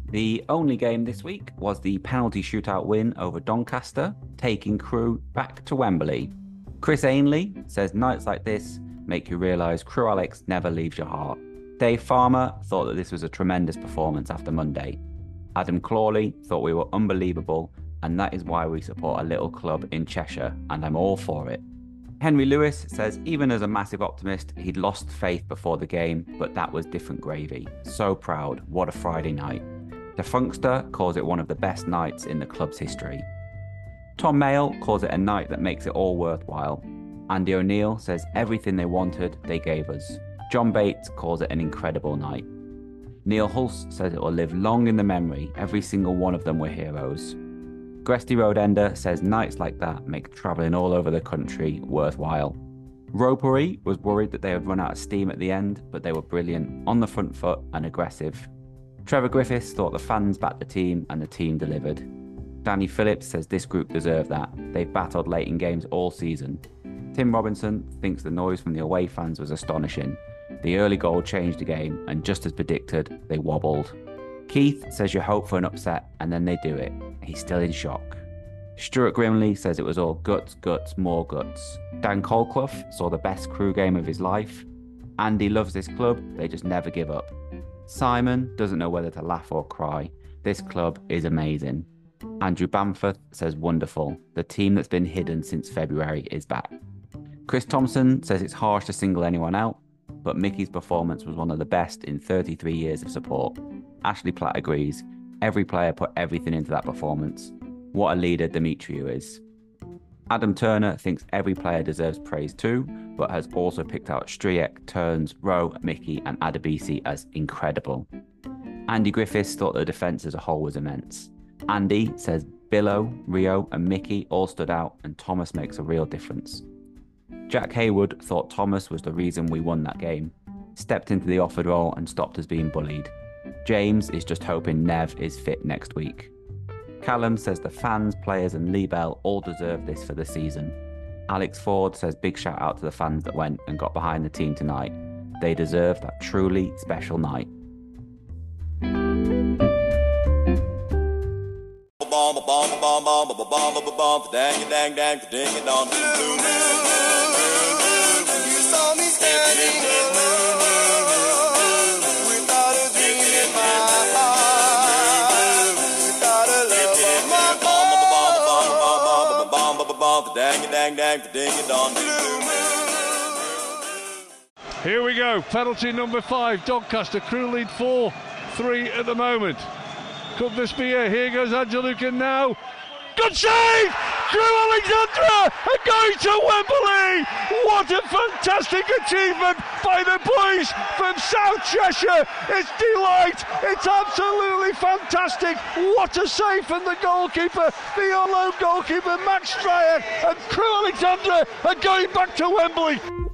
The only game this week was the penalty shootout win over Doncaster, taking Crew back to Wembley. Chris Ainley says nights like this make you realise Crew Alex never leaves your heart. Dave Farmer thought that this was a tremendous performance after Monday. Adam Clawley thought we were unbelievable, and that is why we support a little club in Cheshire, and I'm all for it. Henry Lewis says even as a massive optimist, he'd lost faith before the game, but that was different gravy. So proud, what a Friday night. The Funkster calls it one of the best nights in the club's history. Tom Mayle calls it a night that makes it all worthwhile. Andy O'Neill says everything they wanted, they gave us. John Bates calls it an incredible night. Neil Hulse says it will live long in the memory. Every single one of them were heroes. Gresty Roadender says nights like that make travelling all over the country worthwhile. Ropery was worried that they would run out of steam at the end, but they were brilliant, on the front foot and aggressive. Trevor Griffiths thought the fans backed the team and the team delivered. Danny Phillips says this group deserve that. They've battled late in games all season. Tim Robinson thinks the noise from the away fans was astonishing. The early goal changed the game, and just as predicted, they wobbled. Keith says you hope for an upset, and then they do it. He's still in shock. Stuart Grimley says it was all guts, guts, more guts. Dan Colclough saw the best Crew game of his life. Andy loves this club, they just never give up. Simon doesn't know whether to laugh or cry. This club is amazing. Andrew Bamforth says wonderful. The team that's been hidden since February is back. Chris Thompson says it's harsh to single anyone out, but Mickey's performance was one of the best in 33 years of support. Ashley Platt agrees. Every player put everything into that performance. What a leader Demetriou is. Adam Turner thinks every player deserves praise too, but has also picked out Striek, Turns, Rowe, Mickey and Adebisi as incredible. Andy Griffiths thought the defence as a whole was immense. Andy says Billow, Rio and Mickey all stood out, and Thomas makes a real difference. Jack Haywood thought Thomas was the reason we won that game. Stepped into the offered role and stopped us being bullied. James is just hoping Nev is fit next week. Callum says the fans, players and Lee Bell all deserve this for the season. Alex Ford says big shout out to the fans that went and got behind the team tonight. They deserve that truly special night. Here we go, penalty number 5, Doncaster. Crew lead 4-3 at the moment. Could this be it? Here goes Angeluka now. Good save! Crew Alexandra are going to Wembley! What a fantastic achievement by the boys from South Cheshire! It's delight! It's absolutely fantastic! What a save from the goalkeeper, the unknown goalkeeper Max Stryer, and Crew Alexandra are going back to Wembley!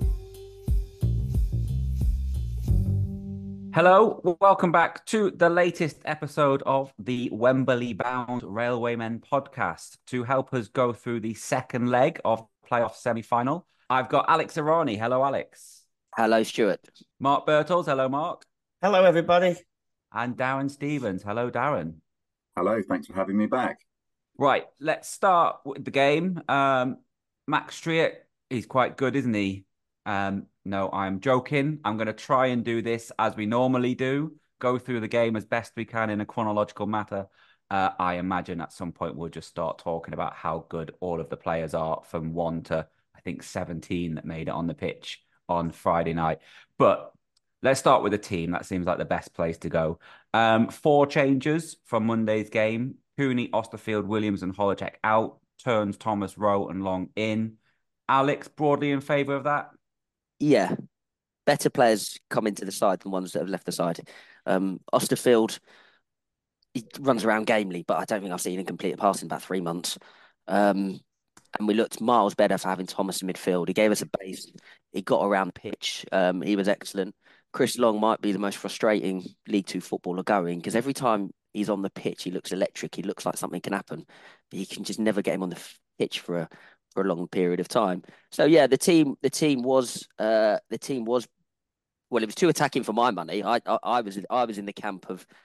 Hello, welcome back to the latest episode of the Wembley Bound Railwaymen podcast. To help us go through the second leg of playoff semi-final, I've got Alex Arani. Hello, Alex. Hello, Stuart. Mark Birtles. Hello, Mark. Hello, everybody. And Darren Stevens. Hello, Darren. Hello, thanks for having me back. Right, let's start with the game. Max Striek, he's quite good, isn't he? No, I'm joking. I'm going to try and do this as we normally do, go through the game as best we can in a chronological matter. I imagine at some point we'll just start talking about how good all of the players are from 1 to, I think, 17 that made it on the pitch on Friday night. But let's start with the team. That seems like the best place to go. 4 changes from Monday's game. Cooney, Osterfield, Williams and Holacek out. Turns, Thomas, Rowe and Long in. Alex, broadly in favour of that? Yeah, better players come into the side than ones that have left the side. Osterfield, he runs around gamely, but I don't think I've seen him complete a pass in about 3 months. And we looked miles better for having Thomas in midfield. He gave us a base. He got around the pitch. He was excellent. Chris Long might be the most frustrating League Two footballer going, because every time he's on the pitch, he looks electric. He looks like something can happen, but you can just never get him on the pitch for a long period of time. So yeah, the team was well, it was too attacking for my money. I was in the camp of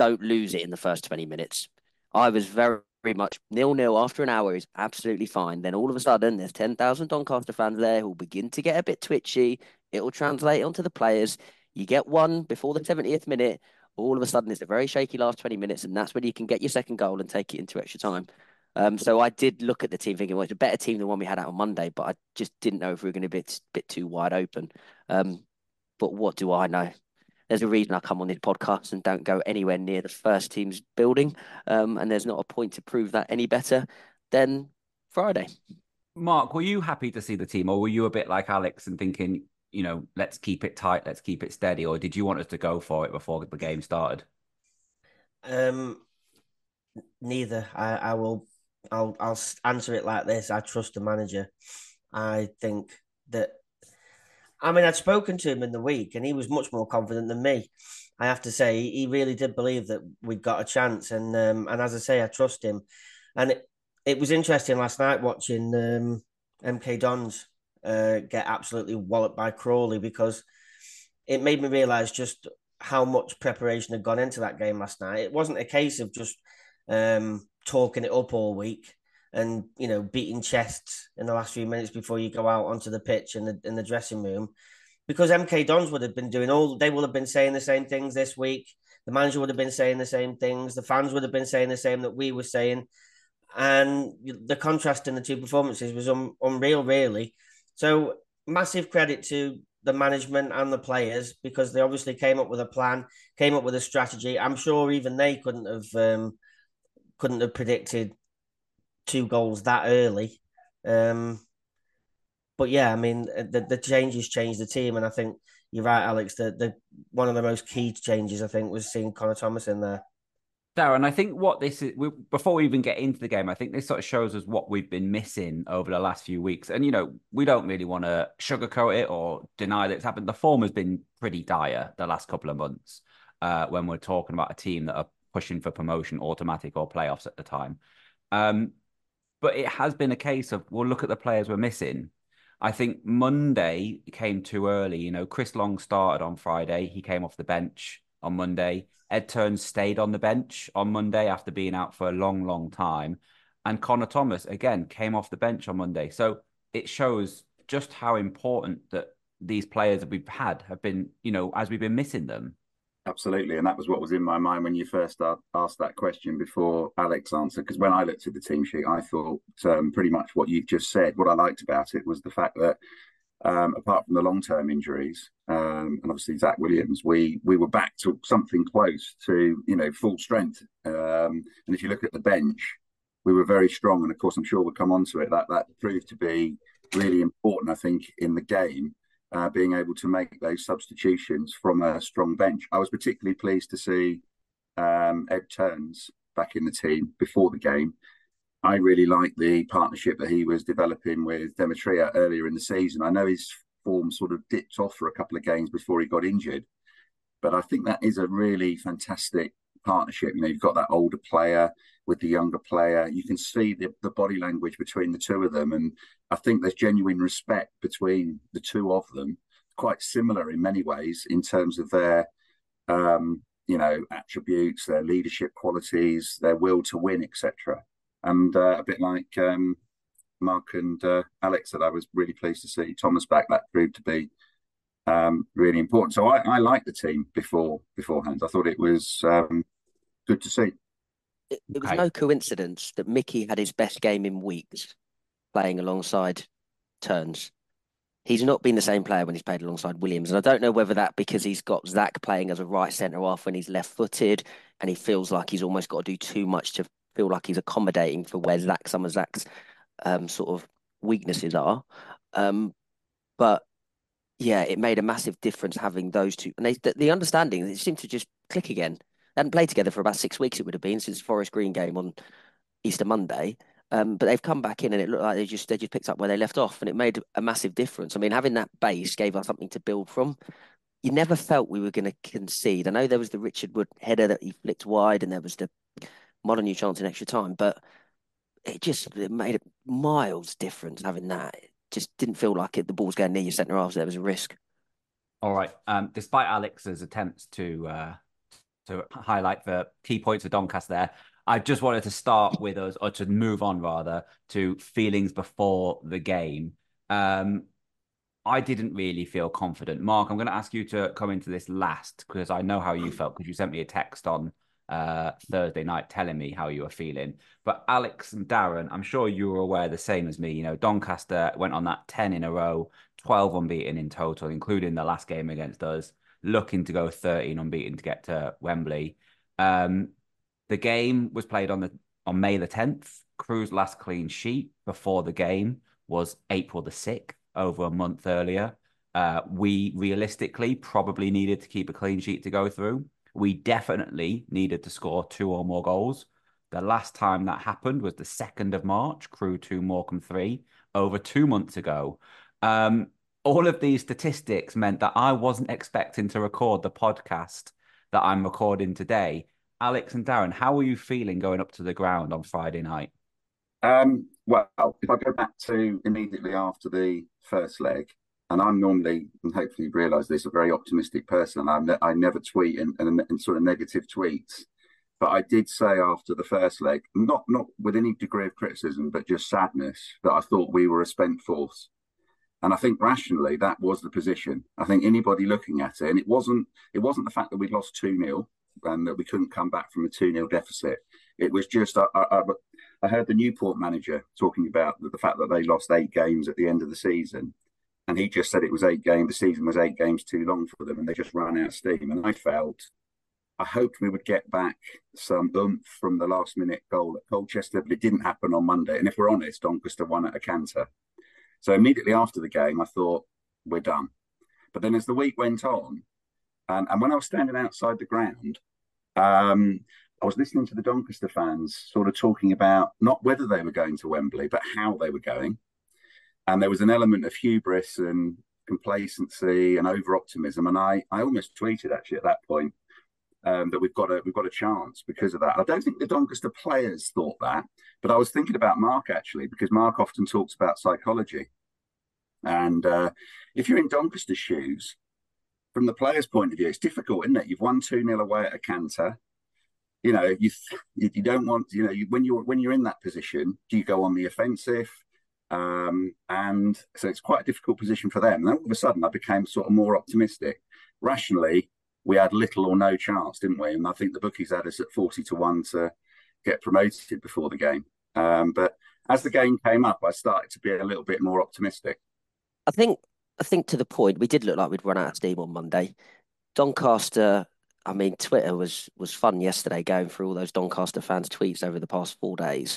don't lose it in the first 20 minutes. I was very, very much 0-0 after an hour is absolutely fine. Then all of a sudden, there's 10,000 Doncaster fans there who'll begin to get a bit twitchy. It'll translate onto the players. You get one before the 70th minute. All of a sudden, it's a very shaky last 20 minutes, and that's when you can get your second goal and take it into extra time. So I did look at the team thinking, well, it's a better team than one we had out on Monday, but I just didn't know if we were going to be a bit too wide open. But what do I know? There's a reason I come on this podcast and don't go anywhere near the first team's building. And there's not a point to prove that any better than Friday. Mark, were you happy to see the team, or were you a bit like Alex and thinking, let's keep it tight, let's keep it steady, or did you want us to go for it before the game started? Neither. I'll answer it like this. I trust the manager. I think that. I mean, I'd spoken to him in the week, and he was much more confident than me. I have to say, he really did believe that we'd got a chance, and as I say, I trust him. And it was interesting last night watching MK Dons get absolutely walloped by Crawley, because it made me realise just how much preparation had gone into that game last night. It wasn't a case of just talking it up all week and beating chests in the last few minutes before you go out onto the pitch in the dressing room, because MK Dons would have been they will have been saying the same things this week. The manager would have been saying the same things. The fans would have been saying the same that we were saying, and the contrast in the two performances was unreal, really. So massive credit to the management and the players, because they obviously came up with a plan, came up with a strategy. I'm sure even they couldn't have predicted 2 goals that early. But yeah, I mean, the changes changed the team, and I think you're right, Alex. The one of the most key changes, I think, was seeing Connor Thomas in there. Darren, I think what this is, before we even get into the game, I think this sort of shows us what we've been missing over the last few weeks. And, we don't really want to sugarcoat it or deny that it's happened. The form has been pretty dire the last couple of months when we're talking about a team that are pushing for promotion, automatic or playoffs at the time. But it has been a case of, we'll look at the players we're missing. I think Monday came too early. Chris Long started on Friday. He came off the bench on Monday. Ed Turns stayed on the bench on Monday after being out for a long, long time. And Connor Thomas, again, came off the bench on Monday. So it shows just how important that these players that we've had have been, as we've been missing them. Absolutely. And that was what was in my mind when you first asked that question before Alex answered. Because when I looked at the team sheet, I thought pretty much what you've just said. What I liked about it was the fact that apart from the long-term injuries, and obviously Zach Williams, we were back to something close to, full strength. And if you look at the bench, we were very strong. And of course, I'm sure we'll come on to it. That proved to be really important, I think, in the game. Being able to make those substitutions from a strong bench. I was particularly pleased to see Ed Turns back in the team before the game. I really liked the partnership that he was developing with Demetria earlier in the season. I know his form sort of dipped off for a couple of games before he got injured, but I think that is a really fantastic partnership. You've got that older player with the younger player. You can see the body language between the two of them. And I think there's genuine respect between the two of them, quite similar in many ways in terms of their, attributes, their leadership qualities, their will to win, etc. And a bit like Mark and Alex said, I was really pleased to see Thomas back. That proved to be really important. So I liked the team beforehand. I thought it was good to see. It was no coincidence that Mickey had his best game in weeks playing alongside Turns. He's not been the same player when he's played alongside Williams. And I don't know whether that because he's got Zach playing as a right centre-half when he's left-footed and he feels like he's almost got to do too much to feel like he's accommodating for where some of Zach's sort of weaknesses are. But yeah, it made a massive difference having those two. And the understanding, it seemed to just click again. They hadn't played together for about 6 weeks, it would have been, since the Forest Green game on Easter Monday. But they've come back in and it looked like they just picked up where they left off, and it made a massive difference. I mean, having that base gave us something to build from. You never felt we were going to concede. I know there was the Richard Wood header that he flicked wide, and there was the Molyneux chance in extra time, but it made a miles difference having that. It just didn't feel like the ball was going near your centre half, so there was a risk. All right. Despite Alex's attempts to to highlight the key points of Doncaster there. I just wanted to start with us, or to move on rather, to feelings before the game. I didn't really feel confident. Mark, I'm going to ask you to come into this last because I know how you felt because you sent me a text on Thursday night telling me how you were feeling. But Alex and Darren, I'm sure you were aware the same as me. You know, Doncaster went on that 10 in a row, 12 unbeaten in total, including the last game against us, looking to go 13 unbeaten to get to Wembley. The game was played on May the 10th. Crewe's last clean sheet before the game was April the 6th, over a month earlier. We realistically probably needed to keep a clean sheet to go through. We definitely needed to score 2 or more goals. The last time that happened was the 2nd of March, Crewe 2, Morecambe 3, over 2 months ago. All of these statistics meant that I wasn't expecting to record the podcast that I'm recording today. Alex and Darren, how were you feeling going up to the ground on Friday night? Well, if I go back to immediately after the first leg, and I'm normally, and hopefully you realise this, a very optimistic person. I never tweet and sort of negative tweets. But I did say after the first leg, not with any degree of criticism, but just sadness, that I thought we were a spent force. And I think rationally that was the position. I think anybody looking at it, and it wasn't the fact that we'd lost 2-0 and that we couldn't come back from a 2-0 deficit. It was just I heard the Newport manager talking about the fact that they lost 8 games at the end of the season, and he just said it was 8 games. The season was 8 games too long for them, and they just ran out of steam. And I hoped we would get back some oomph from the last minute goal at Colchester, but it didn't happen on Monday. And if we're honest, Doncaster won at a canter. So immediately after the game, I thought we're done. But then as the week went on, and when I was standing outside the ground, I was listening to the Doncaster fans sort of talking about not whether they were going to Wembley, but how they were going. And there was an element of hubris and complacency and over-optimism. And I almost tweeted actually at that point that we've got a chance because of that. I don't think the Doncaster players thought that, but I was thinking about Mark actually, because Mark often talks about psychology. And if you're in Doncaster's shoes, from the players' point of view, it's difficult, isn't it? You've won 2-0 away at a canter. You know, you don't want, you know, when you're in that position, do you go on the offensive? And so it's quite a difficult position for them. And then all of a sudden, I became sort of more optimistic. Rationally, we had little or no chance, didn't we? And I think the bookies had us at 40-1 to get promoted before the game. But as the game came up, I started to be a little bit more optimistic. I think to the point, we did look like we'd run out of steam on Monday. Doncaster, I mean, Twitter was fun yesterday, going through all those Doncaster fans' tweets over the past 4 days.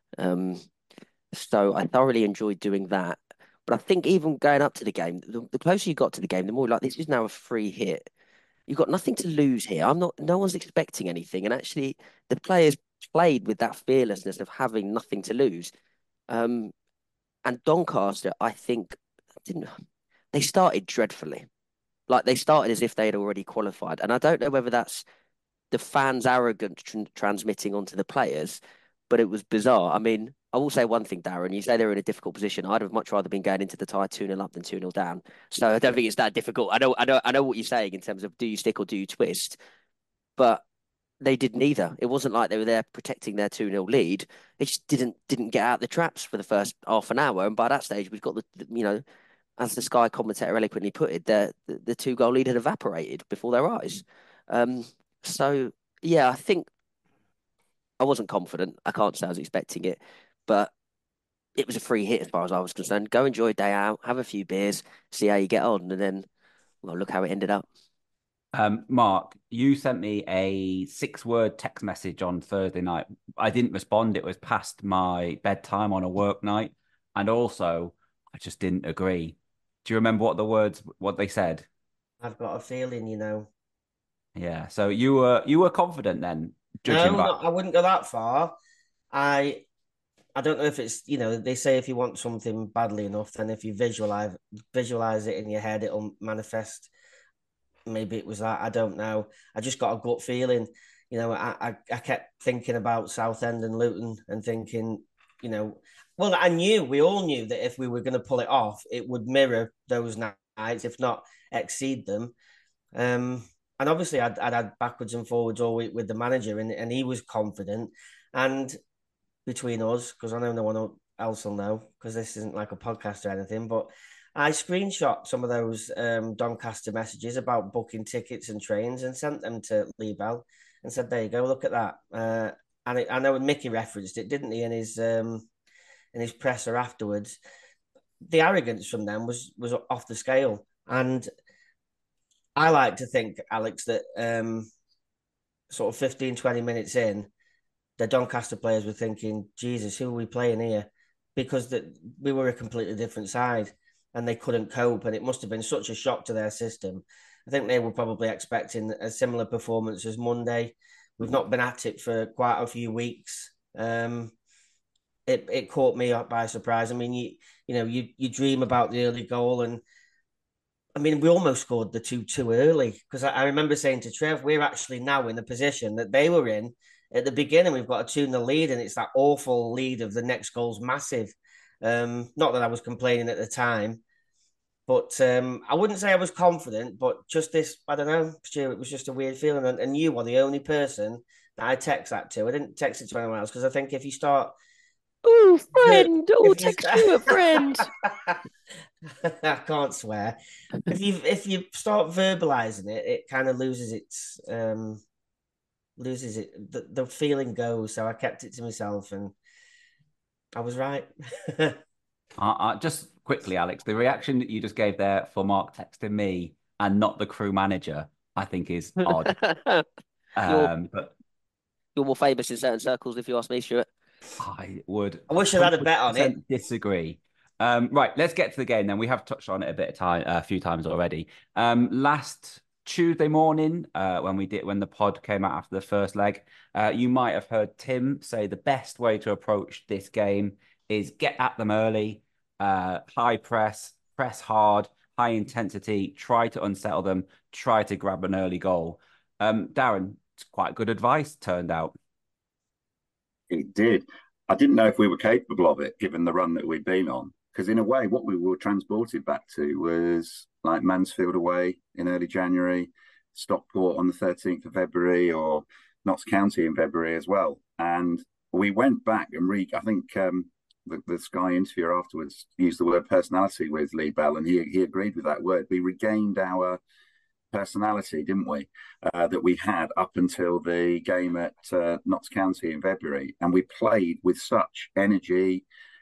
So I thoroughly enjoyed doing that. But I think even going up to the game, the closer you got to the game, the more like this is now a free hit. You've got nothing to lose here. No one's expecting anything. And actually, the players played with that fearlessness of having nothing to lose. And Doncaster, I think, they started dreadfully. Like they started as if they had already qualified. And I don't know whether that's the fans' arrogance transmitting onto the players, but it was bizarre. I mean, I will say one thing, Darren. You say they're in a difficult position. I'd have much rather been going into the tie 2-0 up than 2-0 down. So I don't think it's that difficult. I know what you're saying in terms of do you stick or do you twist, but they did neither. It wasn't like they were there protecting their 2-0 lead. They just didn't get out the traps for the first half an hour. And by that stage, we've got the as the Sky commentator eloquently put it, the 2-goal lead had evaporated before their eyes. So yeah, I think I wasn't confident. I can't say I was expecting it, but it was a free hit as far as I was concerned. Go enjoy a day out, have a few beers, see how you get on, and then look how it ended up. Mark, you sent me a 6-word text message on Thursday night. I didn't respond. It was past my bedtime on a work night. And also, I just didn't agree. Do you remember what they said? I've got a feeling, Yeah. So you were confident then, judging by... I wouldn't go that far. I don't know if it's, they say if you want something badly enough, then if you visualize it in your head, it'll manifest. Maybe it was that. I don't know. I just got a gut feeling. I kept thinking about Southend and Luton and thinking, well, we all knew that if we were going to pull it off, it would mirror those nights, if not exceed them. and obviously I'd had backwards and forwards all week with the manager, and he was confident. And between us, because I know no one else will know, because this isn't like a podcast or anything, but I screenshot some of those Doncaster messages about booking tickets and trains and sent them to Lee Bell and said, "There you go, look at that." And I know Mickey referenced it, didn't he, in his presser afterwards. The arrogance from them was off the scale, and I like to think, Alex, that sort of 15, 20 minutes in, the Doncaster players were thinking, Jesus, who are we playing here? Because we were a completely different side and they couldn't cope. And it must have been such a shock to their system. I think they were probably expecting a similar performance as Monday. We've not been at it for quite a few weeks. It caught me up by surprise. I mean, you dream about the early goal, and I mean, we almost scored the 2 too early, because I remember saying to Trev, we're actually now in the position that they were in at the beginning. We've got a 2-0 lead, and it's that awful lead of the next goal's massive. Not that I was complaining at the time, but I wouldn't say I was confident, but just this, I don't know, Stu, it was just a weird feeling. And you were the only person that I text that to. I didn't text it to anyone else, because I think if you start... Oh, friend! Oh, text you a friend. I can't swear. If you start verbalizing it, it kind of loses its the feeling goes. So I kept it to myself, and I was right. Just quickly, Alex, the reaction that you just gave there for Mark texting me and not the crew manager, I think is odd. But you're more famous in certain circles, if you ask me, Stuart. I would. I wish I'd had a bet on it. Disagree. Right, let's get to the game then. We have touched on it a few times already. Last Tuesday morning, when the pod came out after the first leg, you might have heard Tim say the best way to approach this game is get at them early, high press hard, high intensity, try to unsettle them, try to grab an early goal. Darren, it's quite good advice, turned out. It did. I didn't know if we were capable of it, given the run that we'd been on. Because in a way, what we were transported back to was like Mansfield away in early January, Stockport on the 13th of February, or Notts County in February as well. And we went back and I think the Sky interviewer afterwards used the word personality with Lee Bell, and he agreed with that word. We regained our personality, didn't we, that we had up until the game at Notts County in February, and we played with such energy.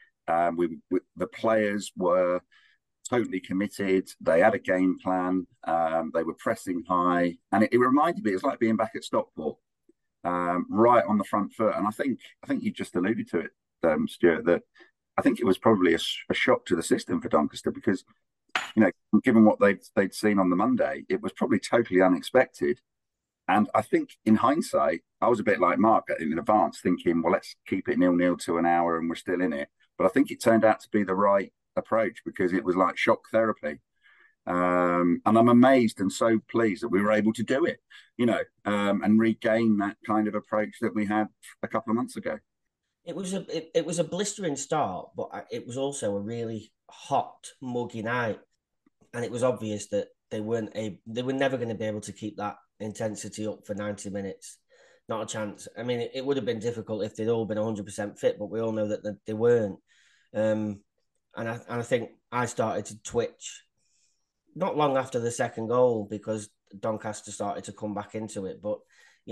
The players were totally committed. They had a game plan. They were pressing high, and it reminded me, it was like being back at Stockport, right on the front foot. And I think you just alluded to it, Stuart, that I think it was probably a shock to the system for Doncaster, because given what they'd seen on the Monday, it was probably totally unexpected. And I think in hindsight, I was a bit like Mark in advance, thinking, well, let's keep it 0-0 to an hour and we're still in it. But I think it turned out to be the right approach, because it was like shock therapy. And I'm amazed and so pleased that we were able to do it, and regain that kind of approach that we had a couple of months ago. It was a blistering start, but it was also a really hot, muggy night. And it was obvious that they were never going to be able to keep that intensity up for 90 minutes. Not a chance. I mean, it would have been difficult if they'd all been 100% fit, but we all know that they weren't. And I think I started to twitch not long after the second goal, because Doncaster started to come back into it. But,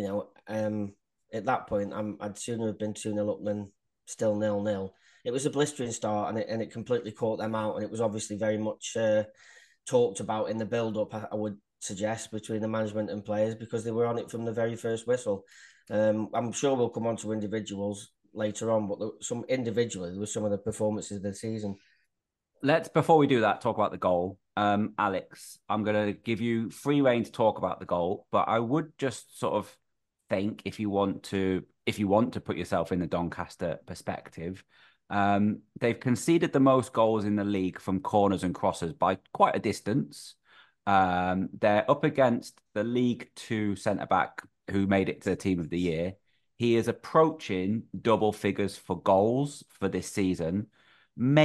at that point, I'd sooner have been 2-0 up than still 0-0. It was a blistering start, and it completely caught them out. And it was obviously very much talked about in the build-up, I would suggest, between the management and players, because they were on it from the very first whistle. I'm sure we'll come on to individuals later on, but individually, there were some of the performances of the season. Let's, before we do that, talk about the goal. Alex, I'm going to give you free rein to talk about the goal, but I would just sort of think, if you want to put yourself in the Doncaster perspective, they've conceded the most goals in the league from corners and crosses by quite a distance. They're up against the League Two centre-back who made it to the Team of the Year. He is approaching double figures for goals for this season.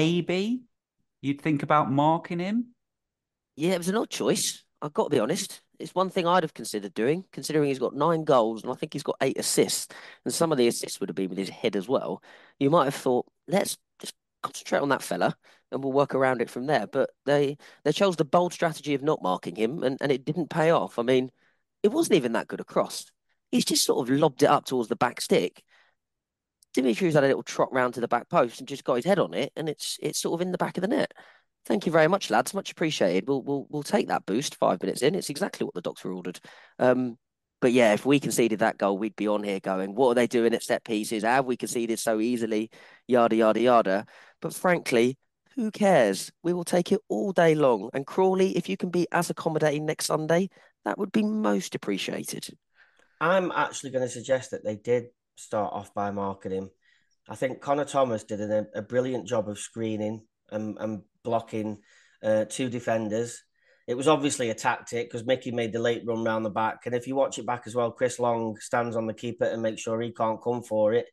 Maybe you'd think about marking him. Yeah, it was an odd choice. I've got to be honest. It's one thing I'd have considered doing, considering he's got 9 goals and I think he's got 8 assists, and some of the assists would have been with his head as well. You might have thought, let's just concentrate on that fella and we'll work around it from there. But they chose the bold strategy of not marking him, and it didn't pay off. I mean, it wasn't even that good a cross. He's just sort of lobbed it up towards the back stick. Dimitri's had a little trot round to the back post and just got his head on it, and it's sort of in the back of the net. Thank you very much, lads. Much appreciated. We'll take that boost 5 minutes in. It's exactly what the doctor ordered. But yeah, if we conceded that goal, we'd be on here going, what are they doing at set pieces? How have we conceded so easily? Yada, yada, yada. But frankly, who cares? We will take it all day long. And Crawley, if you can be as accommodating next Sunday, that would be most appreciated. I'm actually going to suggest that they did start off by marking him. I think Connor Thomas did a brilliant job of screening and blocking 2 defenders. It was obviously a tactic because Mickey made the late run round the back. And if you watch it back as well, Chris Long stands on the keeper and makes sure he can't come for it.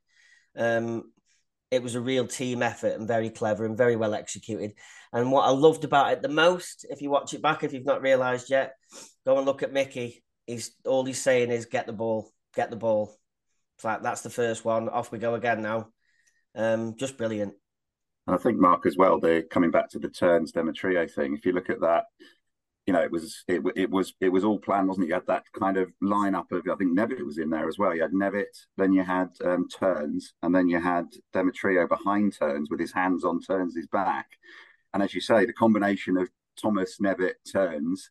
It was a real team effort and very clever and very well executed. And what I loved about it the most, if you watch it back, if you've not realised yet, go and look at Mickey. All he's saying is get the ball, get the ball. It's like, that's the first one. Off we go again now. Just brilliant. And I think, Mark, as well, they're coming back to the turns Demetrio thing. If you look at that, you know, it was all planned, wasn't it? You had that kind of lineup of, I think Nevitt was in there as well. You had Nevitt, then you had Turns, and then you had Demetrio behind Turns with his hands on Turns' back. And as you say, the combination of Thomas, Nevitt, Turns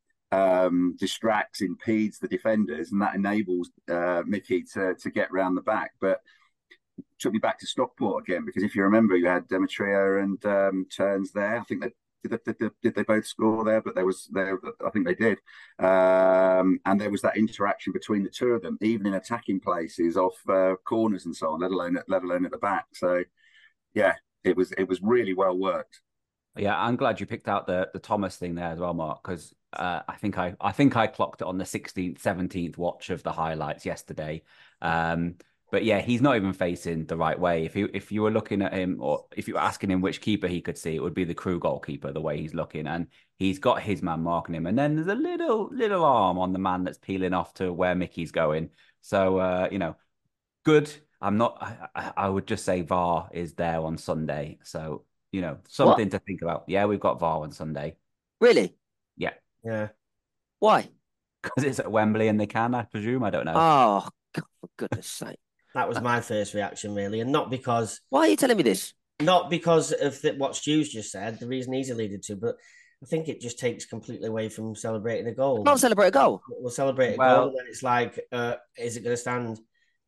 distracts, impedes the defenders, and that enables Mickey to get round the back. But took me back to Stockport again, because if you remember, you had Demetrio and Turns there. I think did they both score there? But I think they did. And there was that interaction between the two of them, even in attacking places, off corners and so on, let alone at the back. So yeah, it was really well worked. Yeah, I'm glad you picked out the Thomas thing there as well, Mark, because I think I clocked it on the 16th, 17th watch of the highlights yesterday. But yeah, he's not even facing the right way. If you were looking at him, or if you were asking him which keeper he could see, it would be the Crew goalkeeper, the way he's looking. And he's got his man marking him. And then there's a little arm on the man that's peeling off to where Mickey's going. So, good. I would just say VAR is there on Sunday. So, something to think about. Yeah, we've got VAR on Sunday. Really? Yeah. Yeah. Why? Because it's at Wembley and they can, I presume. I don't know. Oh, God, for goodness sake. That was my first reaction, really. And not because... Why are you telling me this? Not because of what Stu's just said, the reason he's alluded to, but I think it just takes completely away from celebrating a goal. Not celebrate a goal. We'll celebrate a goal, and then it's like, is it going to stand?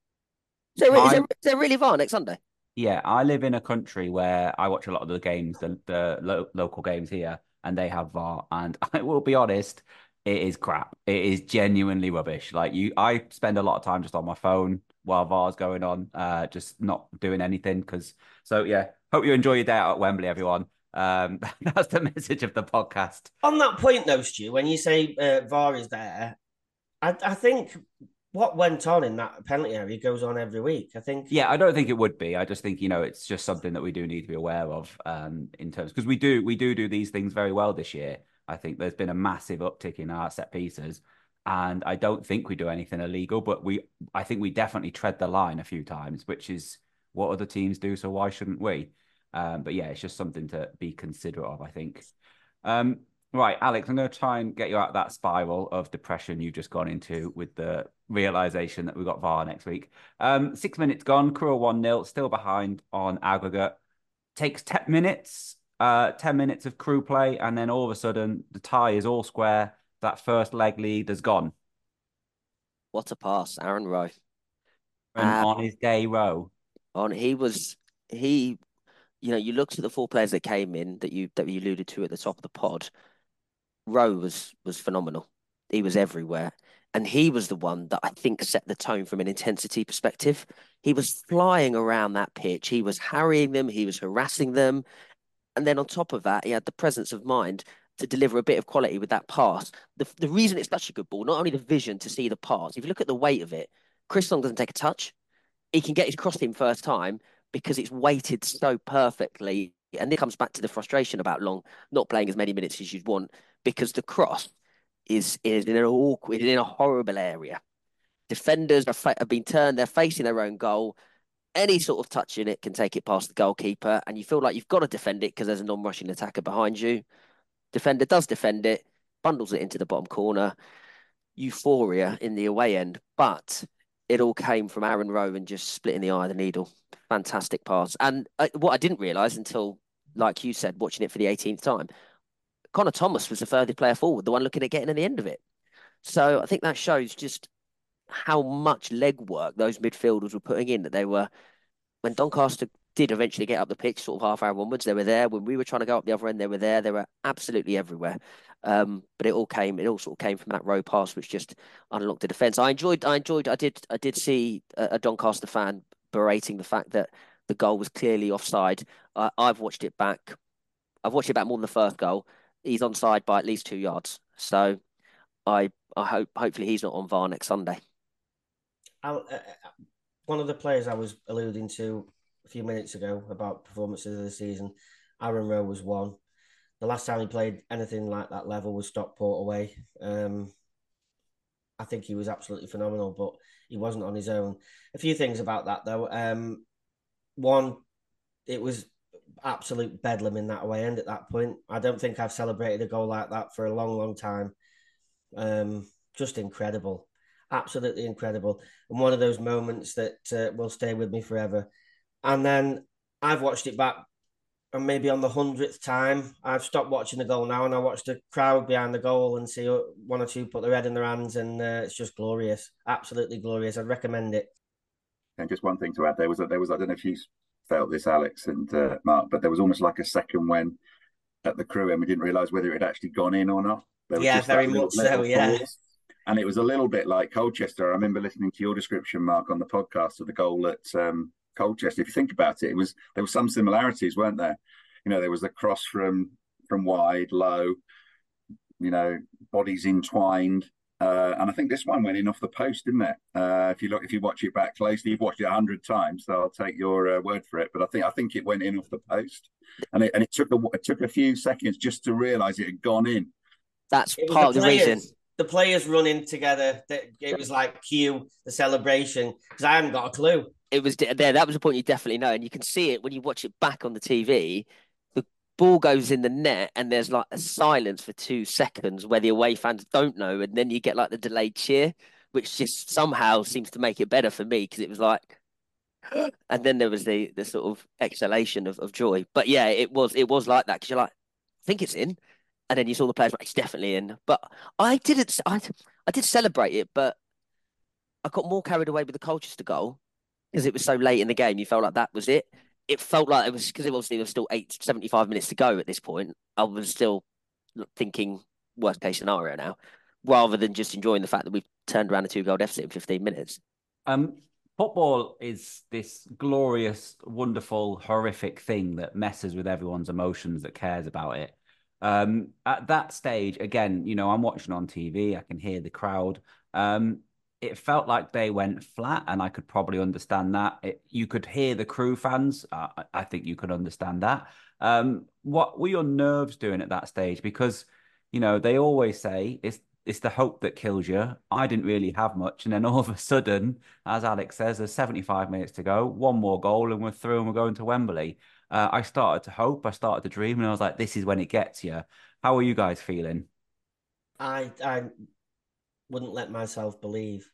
Is there really VAR next Sunday? Yeah, I live in a country where I watch a lot of the games, the local games here, and they have VAR. And I will be honest, it is crap. It is genuinely rubbish. I spend a lot of time just on my phone while VAR's going on, just not doing anything. So yeah, hope you enjoy your day out at Wembley, everyone. That's the message of the podcast. On that point, though, Stu, when you say VAR is there, I think what went on in that penalty area goes on every week. I think. Yeah, I don't think it would be. I just think it's just something that we do need to be aware of in terms, because we do these things very well this year. I think there's been a massive uptick in our set pieces, and I don't think we do anything illegal, but I think we definitely tread the line a few times, which is what other teams do. So why shouldn't we? But yeah, it's just something to be considerate of, I think. Right, Alex, I'm going to try and get you out of that spiral of depression you've just gone into with the realization that we've got VAR next week. 6 minutes gone, Crew 1-0, still behind on aggregate. Takes 10 minutes, 10 minutes of Crew play, and then all of a sudden the tie is all square. That first leg lead has gone. What a pass, Aaron Rowe. And on his day, Rowe. You looked at the 4 players that came in that you alluded to at the top of the pod. Rowe was phenomenal. He was everywhere. And he was the one that I think set the tone from an intensity perspective. He was flying around that pitch. He was harrying them. He was harassing them. And then on top of that, he had the presence of mind to deliver a bit of quality with that pass. The reason it's such a good ball, not only the vision to see the pass, if you look at the weight of it, Chris Long doesn't take a touch. He can get his cross in first time because it's weighted so perfectly. And it comes back to the frustration about Long not playing as many minutes as you'd want, because the cross is in an awkward, in a horrible area. Defenders have been turned; they're facing their own goal. Any sort of touch in it can take it past the goalkeeper, and you feel like you've got to defend it because there's a non-rushing attacker behind you. Defender does defend it, bundles it into the bottom corner. Euphoria in the away end, but it all came from Aaron Rowe and just splitting the eye of the needle. Fantastic pass. And what I didn't realise until, like you said, watching it for the 18th time, Connor Thomas was the furthest player forward, the one looking at getting to the end of it. So I think that shows just how much legwork those midfielders were putting in, that they were, when Doncaster did eventually get up the pitch, sort of half hour onwards, they were there. When we were trying to go up the other end, they were there. They were absolutely everywhere. But it all sort of came from that Rowe pass, which just unlocked the defence. I did see a Doncaster fan berating the fact that the goal was clearly offside. I've watched it back. I've watched it back more than the first goal. He's onside by at least 2 yards. So I hopefully he's not on VAR next Sunday. One of the players I was alluding to a few minutes ago about performances of the season, Aaron Rowe was one. The last time he played anything like that level was Stockport away. I think he was absolutely phenomenal, but he wasn't on his own. A few things about that though. One, it was absolute bedlam in that away end at that point. I don't think I've celebrated a goal like that for a long, long time. Just incredible. Absolutely incredible. And one of those moments that will stay with me forever. And then I've watched it back, and maybe on the 100th time, I've stopped watching the goal now, and I watch the crowd behind the goal and see one or two put their head in their hands, and it's just glorious. Absolutely glorious. I'd recommend it. And just one thing to add, there was I don't know if you felt this, Alex and Mark, but there was almost like a second when at the Crewe, and we didn't realise whether it had actually gone in or not. Yeah, very much so, yeah. And it was a little bit like Colchester. I remember listening to your description, Mark, on the podcast of the goal at Colchester. If you think about it, there were some similarities, weren't there? You know, there was a cross from wide, low, you know, bodies entwined. And I think this one went in off the post, didn't it? If you watch it back closely, you've watched it 100 times, so I'll take your word for it. But I think it went in off the post, and it took a few seconds just to realise it had gone in. That's part of the reason. The players running together, it was like cue the celebration, because I hadn't got a clue. It was there. That was a point you definitely know, and you can see it when you watch it back on the TV. The ball goes in the net, and there's like a silence for 2 seconds where the away fans don't know, and then you get like the delayed cheer, which just somehow seems to make it better for me, because it was like, and then there was the sort of exhalation of joy. But yeah, it was like that, because you're like, I think it's in. And then you saw the players, it's definitely in. But I did celebrate it, but I got more carried away with the Colchester goal because it was so late in the game. You felt like that was it. It felt like it was, because obviously there was still 75 minutes to go at this point. I was still thinking worst case scenario now, rather than just enjoying the fact that we've turned around a 2-goal deficit in 15 minutes. Football is this glorious, wonderful, horrific thing that messes with everyone's emotions that cares about it. At that stage, again, you know, I'm watching on TV, I can hear the crowd. It felt like they went flat, and I could probably understand that. You could hear the Crewe fans. I think you could understand that. What were your nerves doing at that stage? Because, you know, they always say it's the hope that kills you. I didn't really have much. And then all of a sudden, as Alex says, there's 75 minutes to go, one more goal, and we're through, and we're going to Wembley. I started to hope, I started to dream, and I was like, this is when it gets you. How are you guys feeling? I wouldn't let myself believe.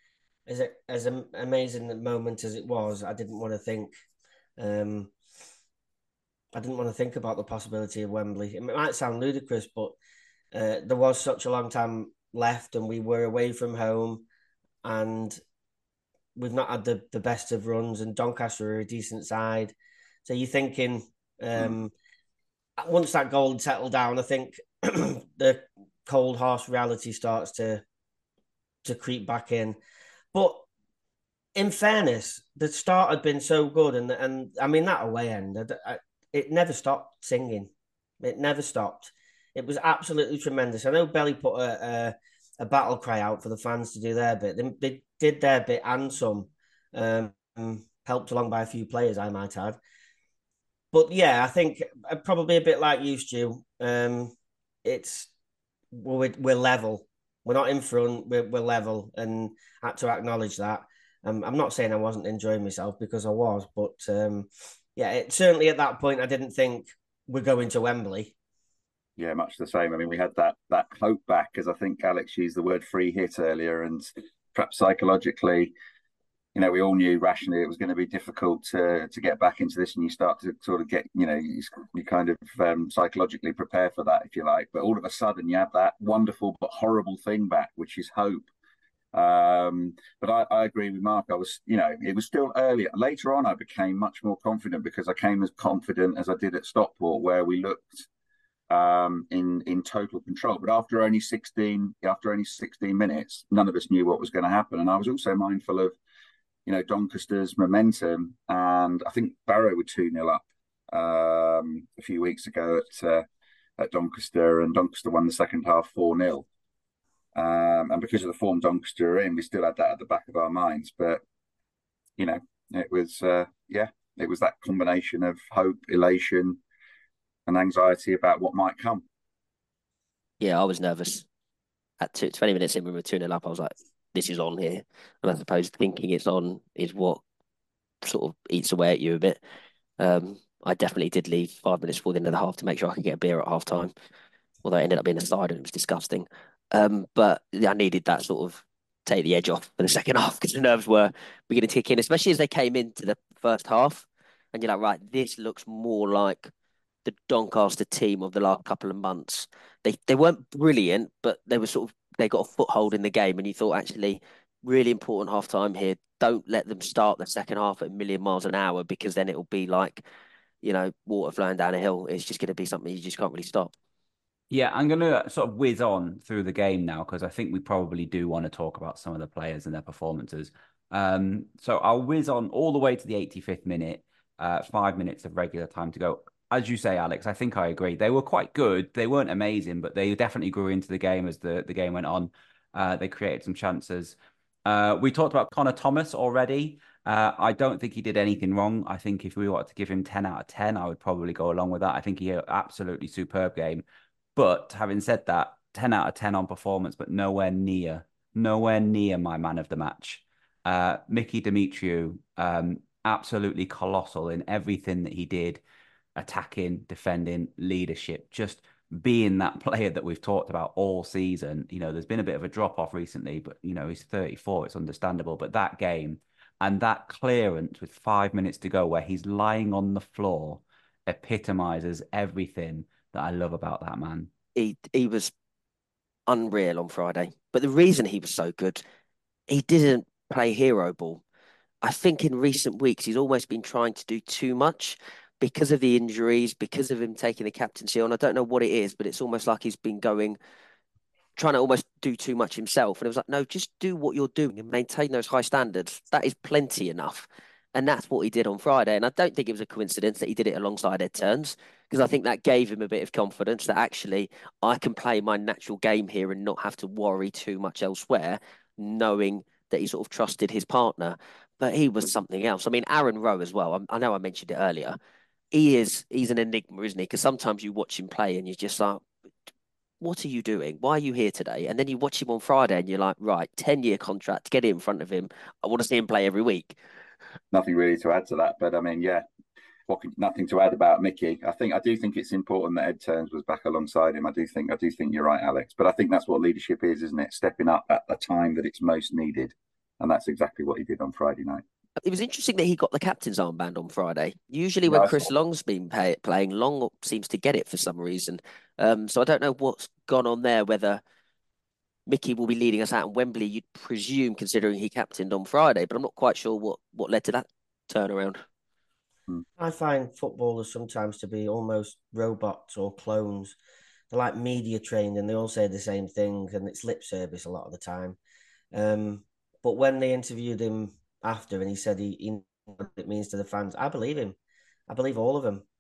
As an amazing a moment as it was, I didn't want to think. I didn't want to think about the possibility of Wembley. It might sound ludicrous, but there was such a long time left, and we were away from home, and we've not had the best of runs, and Doncaster are a decent side. So you're thinking, once that goal had settled down, I think the cold, harsh reality starts to creep back in. But in fairness, the start had been so good, and I mean that away end, it never stopped singing. It never stopped. It was absolutely tremendous. I know Belly put a battle cry out for the fans to do their bit. They did their bit and some, helped along by a few players, I might add. But yeah, I think probably a bit like you, Stu. It's we're level. We're not in front. We're level, and had to acknowledge that. I'm not saying I wasn't enjoying myself because I was, but certainly at that point I didn't think we're going to Wembley. Yeah, much the same. I mean, we had that hope back, as I think Alex used the word free hit earlier, and perhaps psychologically, we all knew rationally it was going to be difficult to get back into this, and you start to sort of get, you kind of psychologically prepare for that, if you like. But all of a sudden, you have that wonderful but horrible thing back, which is hope. But I agree with Mark. I was, it was still early. Later on, I became much more confident because I came as confident as I did at Stockport, where we looked in total control. But after only 16 minutes, none of us knew what was going to happen. And I was also mindful of, Doncaster's momentum. And I think Barrow were 2-0 up a few weeks ago at Doncaster, and Doncaster won the second half 4-0. And because of the form Doncaster are in, we still had that at the back of our minds. But, it was, it was that combination of hope, elation, and anxiety about what might come. Yeah, I was nervous. At 20 minutes in, when we were 2-0 up, I was like, this is on here. And I suppose thinking it's on is what sort of eats away at you a bit. I definitely did leave 5 minutes before the end of the half to make sure I could get a beer at half time, although it ended up being a cider and it was disgusting. But I needed that sort of take the edge off for the second half because the nerves were beginning to kick in, especially as they came into the first half. And you're like, right, this looks more like the Doncaster team of the last couple of months. They weren't brilliant, but they got a foothold in the game, and you thought actually really important half time here. Don't let them start the second half at a million miles an hour, because then it'll be like, water flowing down a hill. It's just going to be something you just can't really stop. Yeah, I'm going to sort of whiz on through the game now because I think we probably do want to talk about some of the players and their performances. So I'll whiz on all the way to the 85th minute, 5 minutes of regular time to go. As you say, Alex, I think I agree. They were quite good. They weren't amazing, but they definitely grew into the game as the game went on. They created some chances. We talked about Connor Thomas already. I don't think he did anything wrong. I think if we wanted to give him 10 out of 10, I would probably go along with that. I think he had an absolutely superb game. But having said that, 10 out of 10 on performance, but nowhere near my man of the match. Mickey Demetriou, absolutely colossal in everything that he did. Attacking, defending, leadership, just being that player that we've talked about all season. There's been a bit of a drop off recently, but he's 34. It's understandable. But that game and that clearance with 5 minutes to go, where he's lying on the floor, epitomizes everything that I love about that man. He was unreal on Friday, but the reason he was so good, he didn't play hero ball. I think in recent weeks he's almost been trying to do too much, because of the injuries, because of him taking the captaincy on. I don't know what it is, but it's almost like he's been trying to almost do too much himself. And it was like, no, just do what you're doing and maintain those high standards. That is plenty enough. And that's what he did on Friday. And I don't think it was a coincidence that he did it alongside Ed Turns, because I think that gave him a bit of confidence that actually I can play my natural game here and not have to worry too much elsewhere, knowing that he sort of trusted his partner. But he was something else. I mean, Aaron Rowe as well. I know I mentioned it earlier. He's an enigma, isn't he? Because sometimes you watch him play and you're just like, what are you doing? Why are you here today? And then you watch him on Friday and you're like, right, 10-year contract, get it in front of him. I want to see him play every week. Nothing really to add to that, but I mean, yeah, nothing to add about Mickey. I do think it's important that Ed Turns was back alongside him. I do think you're right, Alex. But I think that's what leadership is, isn't it? Stepping up at the time that it's most needed. And that's exactly what he did on Friday night. It was interesting that he got the captain's armband on Friday. Usually when Chris Long's been playing, Long seems to get it for some reason. So I don't know what's gone on there, whether Mickey will be leading us out in Wembley, you'd presume, considering he captained on Friday, but I'm not quite sure what led to that turnaround. I find footballers sometimes to be almost robots or clones. They're like media trained and they all say the same thing, and it's lip service a lot of the time. But when they interviewed him after and he said he knows what it means to the fans, I believe him. I believe all of them.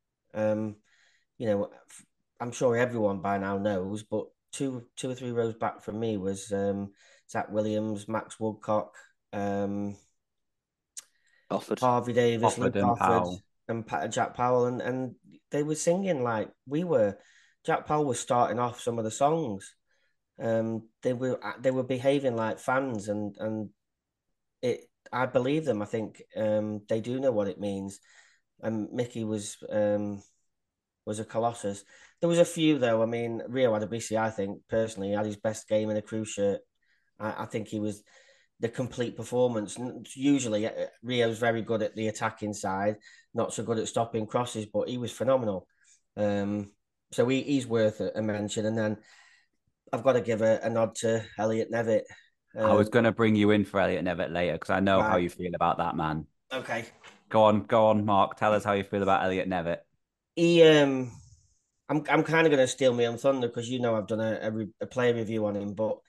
I'm sure everyone by now knows, but two or three rows back from me was Zach Williams, Max Woodcock, Offord, Harvey Davis, Luke Offord and Jack Powell, and they were singing like we were. Jack Powell was starting off some of the songs, They were behaving like fans, and it. I believe them. I think they do know what it means. And Mickey was a colossus. There was a few though. I mean, Rio Adebisi, I think personally, had his best game in a Crew shirt. I think he was the complete performance. Usually, Rio's very good at the attacking side, not so good at stopping crosses, but he was phenomenal. So he's worth a mention. And then I've got to give a nod to Elliot Nevitt. I was going to bring you in for Elliot Nevitt later because I know how Right. you feel about that man. Okay. Go on, Mark. Tell us how you feel about Elliot Nevitt. I'm kind of going to steal my own thunder because I've done a player review on him, but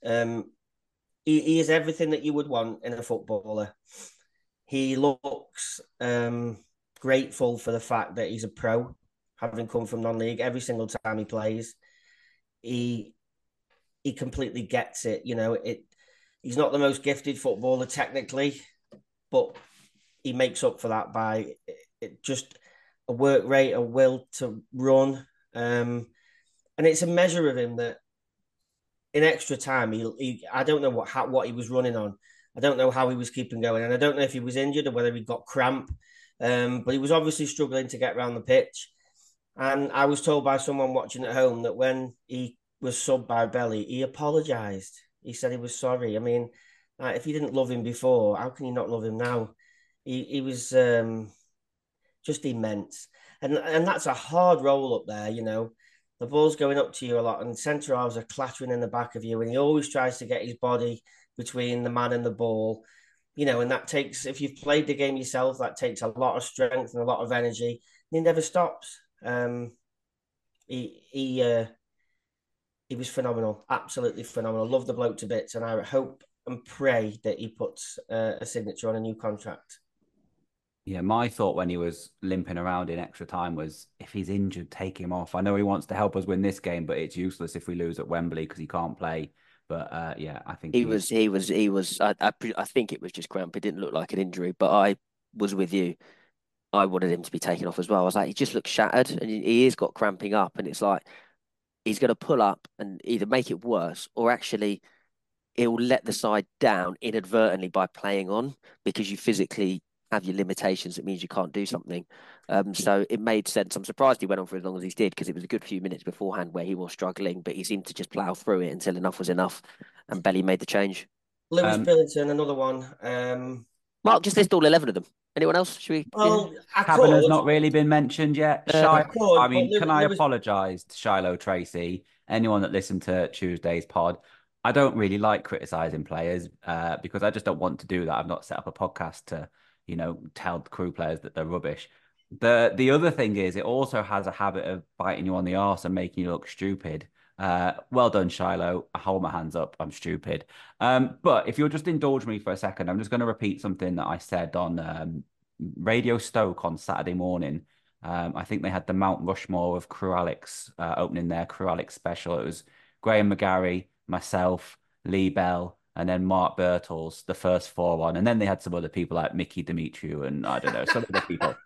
he is everything that you would want in a footballer. He looks grateful for the fact that he's a pro, having come from non-league. Every single time he plays, he completely gets it. He's not the most gifted footballer technically, but he makes up for that by just a work rate, a will to run, and it's a measure of him that in extra time I don't know what he was running on. I don't know how he was keeping going, and I don't know if he was injured or whether he got cramp. But he was obviously struggling to get around the pitch. And I was told by someone watching at home that when he was subbed by Belly, he apologised. He said he was sorry. I mean, if you didn't love him before, how can you not love him now? He was just immense. And that's a hard role up there, The ball's going up to you a lot, and centre halves are clattering in the back of you, and he always tries to get his body between the man and the ball, and that takes, if you've played the game yourself, that takes a lot of strength and a lot of energy. And he never stops. He was phenomenal, absolutely phenomenal. Love the bloke to bits, and I hope and pray that he puts a signature on a new contract. Yeah, my thought when he was limping around in extra time was if he's injured, take him off. I know he wants to help us win this game, but it's useless if we lose at Wembley because he can't play. But yeah, I think he was. I think it was just cramp. It didn't look like an injury, but I was with you. I wanted him to be taken off as well. I was like, he just looks shattered, and he is got cramping up, and it's like he's going to pull up and either make it worse or actually he'll let the side down inadvertently by playing on because you physically have your limitations. It means you can't do something. So it made sense. I'm surprised he went on for as long as he did because it was a good few minutes beforehand where he was struggling, but he seemed to just plough through it until enough was enough, and Belly made the change. Lewis Billington, another one. Mark, just list all 11 of them. Anyone else? Should we? Well, I Kavanagh's could. not really been mentioned yet. I could. I mean, can I apologise to Shiloh Tracy, anyone that listened to Tuesday's pod? I don't really like criticising players because I just don't want to do that. I've not set up a podcast to, tell the Crew players that they're rubbish. The other thing is it also has a habit of biting you on the arse and making you look stupid. Well done, Shiloh. I hold my hands up. I'm stupid. But if you'll just indulge me for a second, I'm just going to repeat something that I said on Radio Stoke on Saturday morning. I think they had the Mount Rushmore of Crew Alex opening their Crew Alex special. It was Graham McGarry, myself, Lee Bell, and then Mark Birtles, the first four on. And then they had some other people like Mickey Demetriou and I don't know, some other people.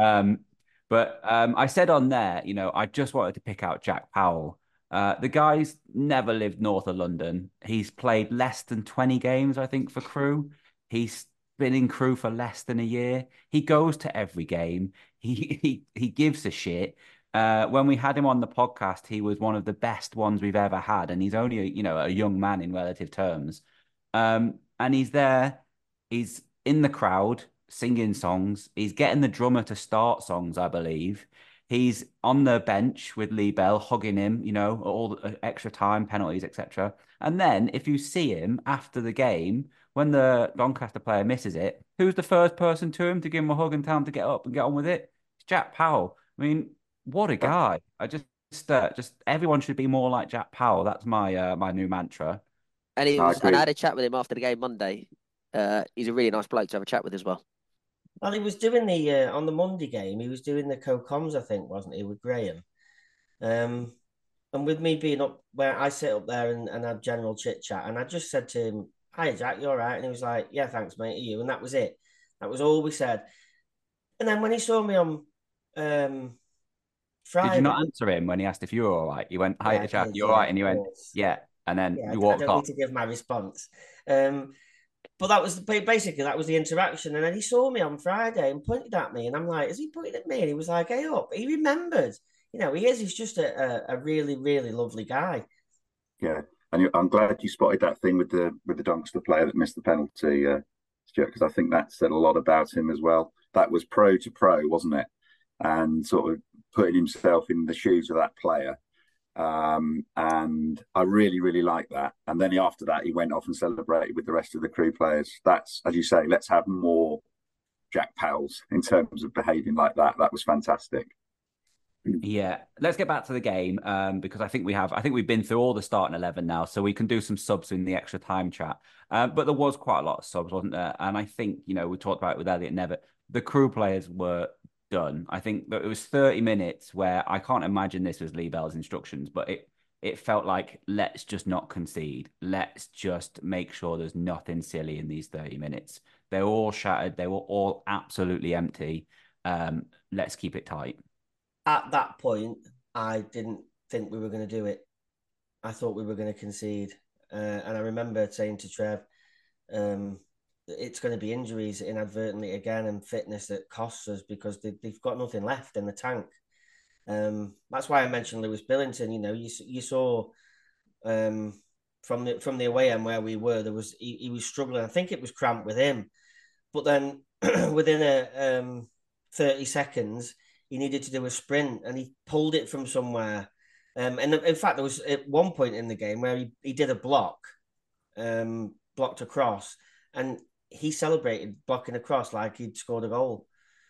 But I said on there, I just wanted to pick out Jack Powell. The guy's never lived north of London. He's played less than 20 games, I think, for Crew. He's been in Crew for less than a year. He goes to every game. He gives a shit. When we had him on the podcast, he was one of the best ones we've ever had, and he's only a young man in relative terms. And he's there. He's in the crowd singing songs. He's getting the drummer to start songs, I believe. He's on the bench with Lee Bell, hugging him, all the extra time, penalties, etc. And then if you see him after the game, when the Doncaster player misses it, who's the first person to him to give him a hug and tell him to get up and get on with it? It's Jack Powell. I mean, what a guy. I just everyone should be more like Jack Powell. That's my my new mantra. And I had a chat with him after the game Monday. He's a really nice bloke to have a chat with as well. Well, he was doing the on the Monday game. He was doing the co-coms, I think, wasn't he, with Graham? And with me being up where I sit up there and have general chit chat, and I just said to him, "Hi, Jack, you all right?" And he was like, "Yeah, thanks, mate. Are you?" And that was it. That was all we said. And then when he saw me on Friday, did you not answer him when he asked if you were all right? You went, "Hi, Jack, you all right?" And you went, "Yeah." and then Yeah, you I walked don't off. need to give my response. But that was basically that was the interaction. And then he saw me on Friday and pointed at me, and I'm like, "Is he pointing at me?" And he was like, "Hey up." He remembered. He is. He's just a really, really lovely guy. Yeah, and I'm glad you spotted that thing with the Doncaster player that missed the penalty, Stuart, because I think that said a lot about him as well. That was pro to pro, wasn't it? And sort of putting himself in the shoes of that player. And I really, really like that. And then after that, he went off and celebrated with the rest of the crew players. That's, as you say, let's have more Jack Powells in terms of behaving like that. That was fantastic. Yeah, let's get back to the game because I think we've been through all the starting 11 now, so we can do some subs in the extra time chat. But there was quite a lot of subs, wasn't there? And I think, we talked about it with Elliot Nevitt. The crew players were done. I think that it was 30 minutes where I can't imagine this was Lee Bell's instructions, but it felt like, let's just not concede. Let's just make sure there's nothing silly in these 30 minutes. They were all shattered. They were all absolutely empty. Let's keep it tight. At that point, I didn't think we were going to do it. I thought we were going to concede. And I remember saying to Trev, it's going to be injuries inadvertently again and fitness that costs us because they've got nothing left in the tank. That's why I mentioned Lewis Billington. You saw from the away end where we were, he was struggling. I think it was cramped with him, but then within 30 seconds, he needed to do a sprint and he pulled it from somewhere. And in fact, there was at one point in the game where he did a blocked across, and he celebrated blocking across like he'd scored a goal.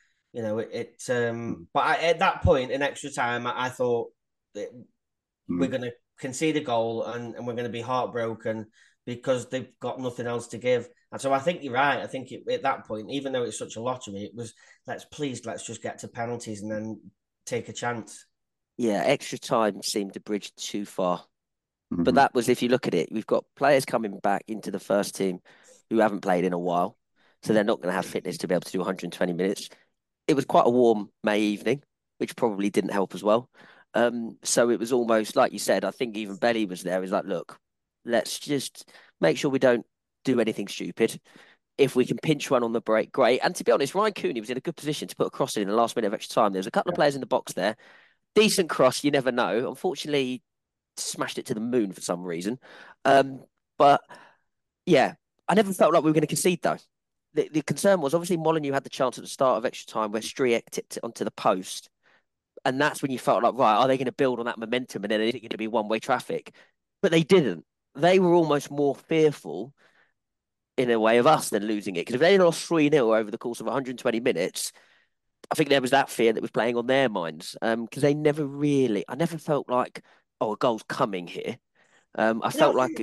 But at that point in extra time, I thought that we're going to concede a goal and we're going to be heartbroken because they've got nothing else to give. And so I think you're right. I think at that point, even though it's such a lottery, it was let's just get to penalties and then take a chance. Yeah, extra time seemed to bridge too far. Mm-hmm. But that was, if you look at it, we've got players coming back into the first team who haven't played in a while. So they're not going to have fitness to be able to do 120 minutes. It was quite a warm May evening, which probably didn't help as well. So it was almost like you said, I think even Belly was there. He's like, look, let's just make sure we don't do anything stupid. If we can pinch one on the break, great. And to be honest, Ryan Cooney was in a good position to put a cross in the last minute of extra time. There was a couple of players in the box there. Decent cross, you never know. Unfortunately, he smashed it to the moon for some reason. But yeah, I never felt like we were going to concede though. The concern was obviously Molineux had the chance at the start of extra time where Striek tipped it onto the post. And that's when you felt like, right, are they going to build on that momentum and then is it going to be one-way traffic? But they didn't. They were almost more fearful in a way of us than losing it. Because if they lost 3-0 over the course of 120 minutes, I think there was that fear that was playing on their minds. Because I never felt like, oh, a goal's coming here. I felt like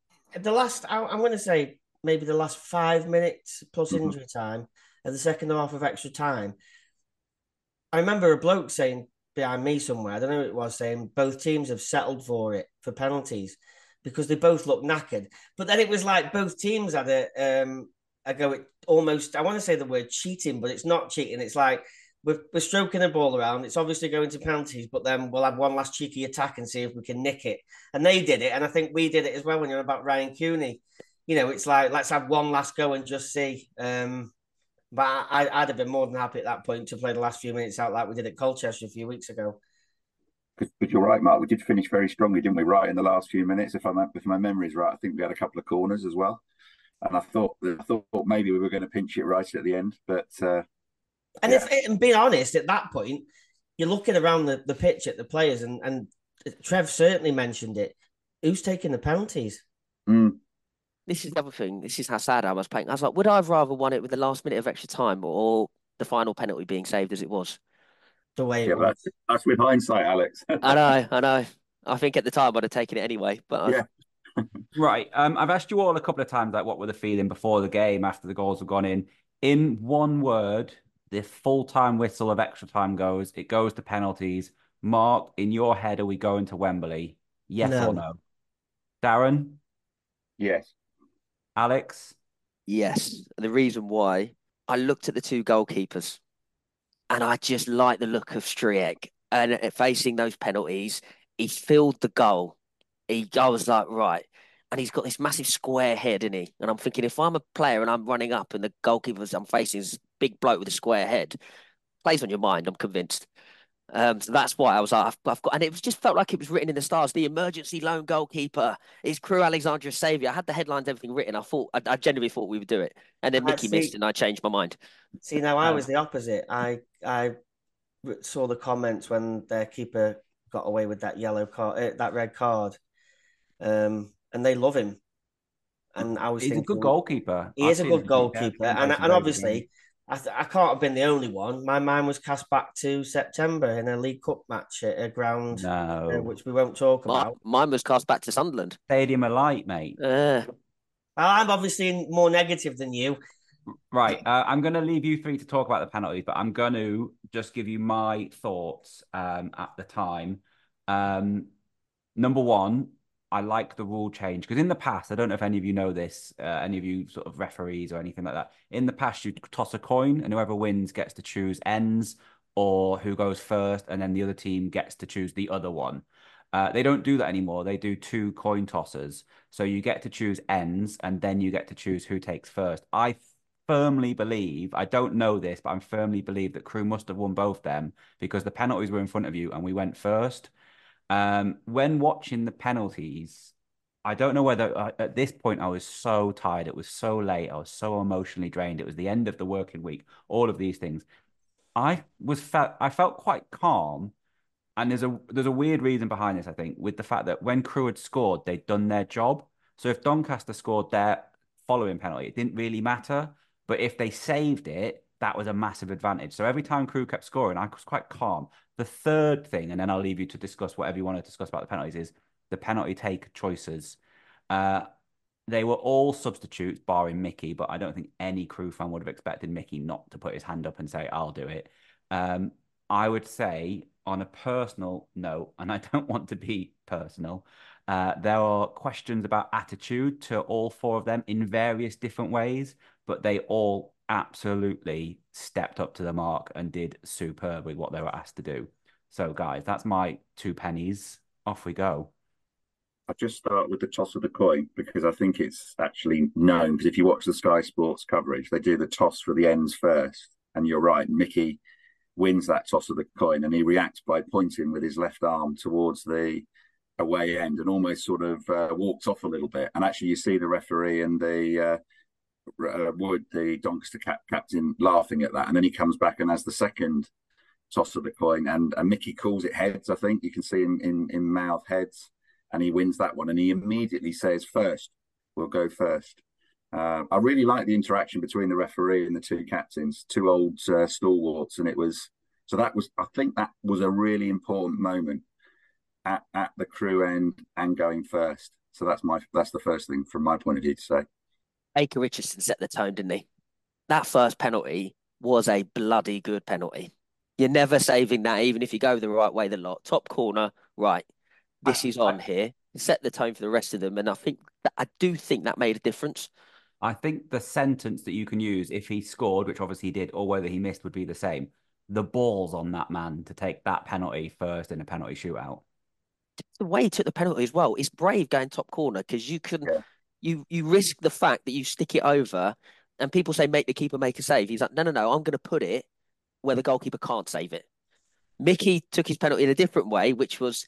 I'm going to say maybe the last 5 minutes plus injury time and the second half of extra time. I remember a bloke saying behind me somewhere, I don't know who it was, saying both teams have settled for penalties because they both look knackered. But then it was like both teams had a go at almost, I want to say the word cheating, but it's not cheating. It's like we're stroking the ball around. It's obviously going to penalties, but then we'll have one last cheeky attack and see if we can nick it. And they did it. And I think we did it as well when you're about Ryan Cooney. It's like, let's have one last go and just see. But I'd have been more than happy at that point to play the last few minutes out like we did at Colchester a few weeks ago. But you're right, Mark. We did finish very strongly, didn't we? Right in the last few minutes, if my memory's right, I think we had a couple of corners as well. And I thought maybe we were going to pinch it right at the end, but and being honest, at that point, you're looking around the pitch at the players, and Trev certainly mentioned it. Who's taking the penalties? This is the other thing. This is how sad I was playing. I was like, would I have rather won it with the last minute of extra time or the final penalty being saved as it was? The way it was. That's with hindsight, Alex. I know. I think at the time I'd have taken it anyway. But yeah. Right. I've asked you all a couple of times, like, what were the feeling before the game after the goals have gone in? In one word, the full-time whistle of extra time goes. It goes to penalties. Mark, in your head, are we going to Wembley? Yes or no? Darren? Yes. Alex? Yes. The reason why, I looked at the two goalkeepers and I just like the look of Striek and facing those penalties. He filled the goal I was like, right. And he's got this massive square head, isn't he? And I'm thinking, if I'm a player and I'm running up and the goalkeeper I'm facing is big bloke with a square head, plays on your mind, I'm convinced. So that's why I was like, I've got, and it was just felt like it was written in the stars. The emergency lone goalkeeper is Crewe Alexandria's saviour. I had the headlines, everything written. I genuinely thought we would do it, and then Mickey missed, and I changed my mind. See, now I was the opposite. I saw the comments when their keeper got away with that yellow card, that red card, and they love him. And I was He's thinking, a good goalkeeper. He is a good goalkeeper, and obviously, I can't have been the only one. My mind was cast back to September in a League Cup match at a ground, which we won't talk about. Mine was cast back to Sunderland. Stadium of Light, mate. I'm obviously more negative than you. Right. I'm going to leave you three to talk about the penalties, but I'm going to just give you my thoughts at the time. Number one, I like the rule change because in the past, I don't know if any of you know this, any of you sort of referees or anything like that. In the past, you toss a coin and whoever wins gets to choose ends or who goes first, and then the other team gets to choose the other one. They don't do that anymore. They do 2 coin tosses. So you get to choose ends and then you get to choose who takes first. I firmly believe, I don't know this, but I firmly believe that Crewe must have won both them because the penalties were in front of you and we went first. When watching the penalties, I don't know whether at this point I was so tired. It was so late. I was so emotionally drained. It was the end of the working week. All of these things. I felt quite calm, and there's a weird reason behind this. I think with the fact that when Crewe had scored, they'd done their job. So if Doncaster scored their following penalty, it didn't really matter. But if they saved it, that was a massive advantage. So every time Crewe kept scoring, I was quite calm. The third thing, and then I'll leave you to discuss whatever you want to discuss about the penalties, is the penalty take choices. They were all substitutes, barring Mickey, but I don't think any Crewe fan would have expected Mickey not to put his hand up and say, I'll do it. I would say, on a personal note, and I don't want to be personal, there are questions about attitude to all 4 of them in various different ways, but they all absolutely stepped up to the mark and did superb with what they were asked to do. So, guys, that's my 2 pennies. Off we go. I'll just start with the toss of the coin because I think it's actually known. Because if you watch the Sky Sports coverage, they do the toss for the ends first. And you're right, Mickey wins that toss of the coin and he reacts by pointing with his left arm towards the away end and almost sort of walks off a little bit. And actually, you see the referee and the Wood, the Doncaster captain, laughing at that, and then he comes back and has the second toss of the coin, and Mickey calls it heads. I think you can see in mouth heads, and he wins that one, and he immediately says, "First, we'll go first." I really like the interaction between the referee and the 2 captains, 2 old stalwarts, and it was so that was I think that was a really important moment at the Crewe end and going first. So that's the first thing from my point of view to say. Acre Richardson set the tone, didn't he? That first penalty was a bloody good penalty. You're never saving that, even if you go the right way the lot. Top corner, right. This is on here. Set the tone for the rest of them. And I do think that made a difference. I think the sentence that you can use if he scored, which obviously he did, or whether he missed would be the same. The ball's on that man to take that penalty first in a penalty shootout. The way he took the penalty as well, it's brave going top corner because you can... Yeah. You risk the fact that you stick it over and people say, make the keeper make a save. He's like, no, I'm going to put it where the goalkeeper can't save it. Mickey took his penalty in a different way, which was,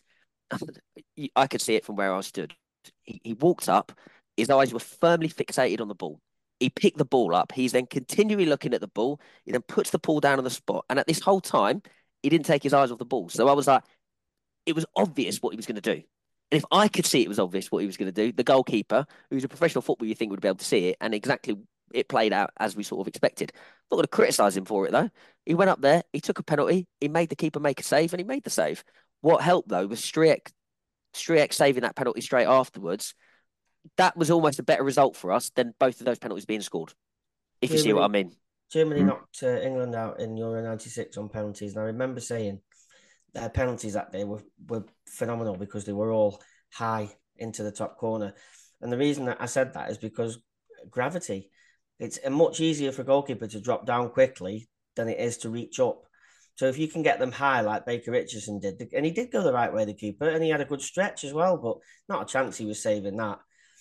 I could see it from where I stood. He walked up, his eyes were firmly fixated on the ball. He picked the ball up. He's then continually looking at the ball. He then puts the ball down on the spot. And at this whole time, he didn't take his eyes off the ball. So I was like, it was obvious what he was going to do. And if I could see it was obvious what he was going to do, the goalkeeper, who's a professional footballer, you think would be able to see it, and exactly it played out as we sort of expected. I'm not going to criticise him for it, though. He went up there, he took a penalty, he made the keeper make a save, and he made the save. What helped, though, was Striek saving that penalty straight afterwards. That was almost a better result for us than both of those penalties being scored, if you see what I mean. Germany knocked England out in Euro 96 on penalties, and I remember saying their penalties that day were phenomenal because they were all high into the top corner. And the reason that I said that is because gravity. It's much easier for a goalkeeper to drop down quickly than it is to reach up. So if you can get them high like Baker Richardson did, and he did go the right way, the keeper, and he had a good stretch as well, but not a chance he was saving that.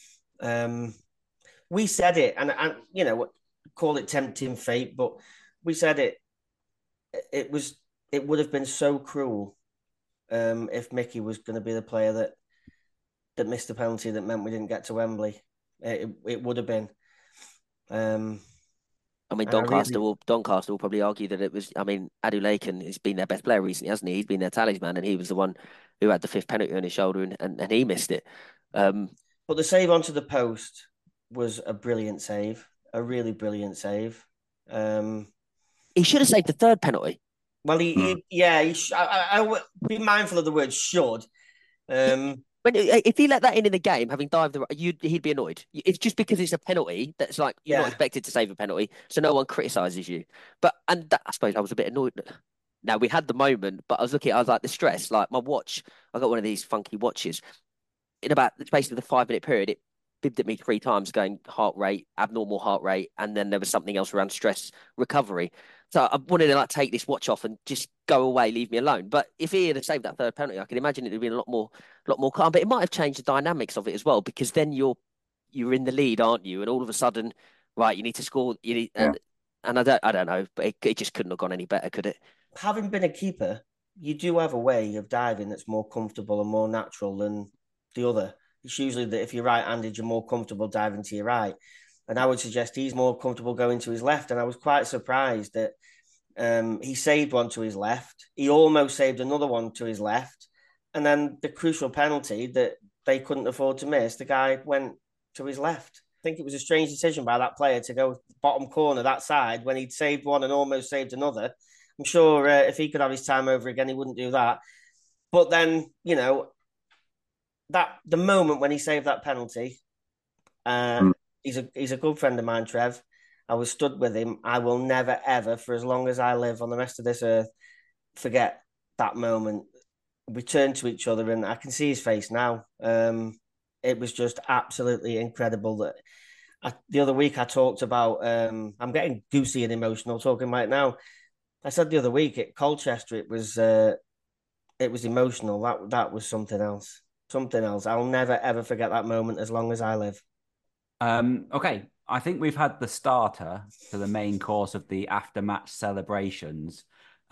We said it, and call it tempting fate, but we said it. It would have been so cruel if Mickey was going to be the player that missed the penalty that meant we didn't get to Wembley. It would have been. I mean, Doncaster will probably argue that it was. I mean, Adulaykin has been their best player recently, hasn't he? He's been their talisman, and he was the one who had the fifth penalty on his shoulder, and he missed it. But the save onto the post was a brilliant save, a really brilliant save. He should have saved the third penalty. Well, I be mindful of the word should. If he let that in the game, having dived he'd be annoyed. It's just because it's a penalty that's like you're not expected to save a penalty, so no one criticises you. I suppose I was a bit annoyed. Now we had the moment, but I was like the stress. Like my watch, I got one of these funky watches. In about the space of the 5-minute period, it bibbed at me 3 times, going heart rate, abnormal heart rate, and then there was something else around stress recovery. So I wanted to take this watch off and just go away, leave me alone. But if he had saved that third penalty, I can imagine it would have been a lot more calm. But it might have changed the dynamics of it as well, because then you're in the lead, aren't you? And all of a sudden, right, you need to score. And I don't know, but it just couldn't have gone any better, could it? Having been a keeper, you do have a way of diving that's more comfortable and more natural than the other. It's usually that if you're right-handed, you're more comfortable diving to your right. And I would suggest he's more comfortable going to his left. And I was quite surprised that he saved one to his left. He almost saved another one to his left. And then the crucial penalty that they couldn't afford to miss, the guy went to his left. I think it was a strange decision by that player to go bottom corner that side when he'd saved one and almost saved another. I'm sure if he could have his time over again, he wouldn't do that. But then, that the moment when he saved that penalty, he's a good friend of mine, Trev. I was stood with him. I will never, ever, for as long as I live on the rest of this earth, forget that moment. We turned to each other, and I can see his face now. It was just absolutely incredible. That the other week I talked about. I'm getting goosey and emotional talking right now. I said the other week at Colchester, it was emotional. That was something else. Something else. I'll never ever forget that moment as long as I live. Okay, I think we've had the starter to the main course of the after-match celebrations.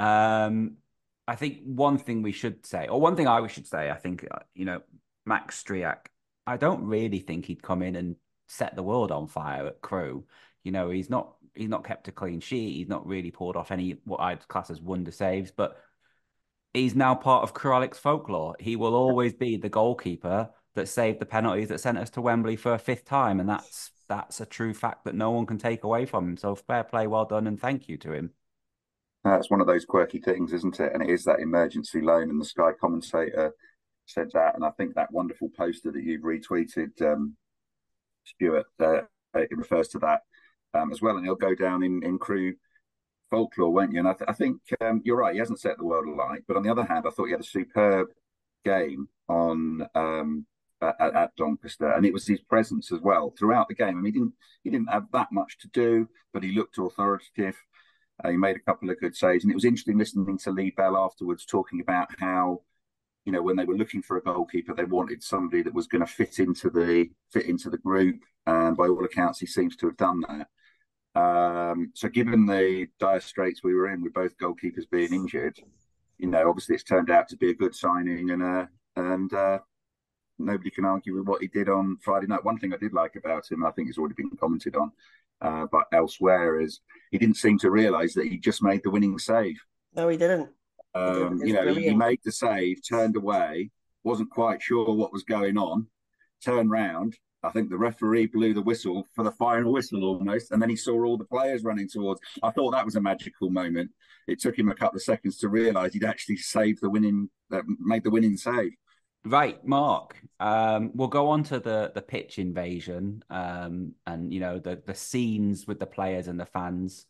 I think one thing we should say, or one thing I should say, I think Max Striak. I don't really think he'd come in and set the world on fire at Crewe. He's not kept a clean sheet. He's not really pulled off any what I'd class as wonder saves, but he's now part of Crewe Alex folklore. He will always be the goalkeeper that saved the penalties that sent us to Wembley for a 5th time, and that's a true fact that no one can take away from him. So fair play, well done, and thank you to him. That's one of those quirky things, isn't it? And it is that emergency loan, and the Sky commentator said that, and I think that wonderful poster that you've retweeted, Stuart, it refers to that as well, and he'll go down in Crewe folklore, won't you? And I think you're right. He hasn't set the world alight, but on the other hand, I thought he had a superb game on at Doncaster, and it was his presence as well throughout the game. I mean, he didn't have that much to do, but he looked authoritative. He made a couple of good saves, and it was interesting listening to Lee Bell afterwards talking about how, when they were looking for a goalkeeper, they wanted somebody that was going to fit into the group, and by all accounts, he seems to have done that. So given the dire straits we were in with both goalkeepers being injured, obviously it's turned out to be a good signing, and nobody can argue with what he did on Friday night. One thing I did like about him, I think it's already been commented on, but elsewhere, is he didn't seem to realise that he just made the winning save. No, he didn't. He made the save, turned away, wasn't quite sure what was going on, turned round. I think the referee blew the whistle for the final whistle almost, and then he saw all the players running towards. I thought that was a magical moment. It took him a couple of seconds to realise he'd actually made the winning save. Right, Mark. We'll go on to the pitch invasion, and the scenes with the players and the fans.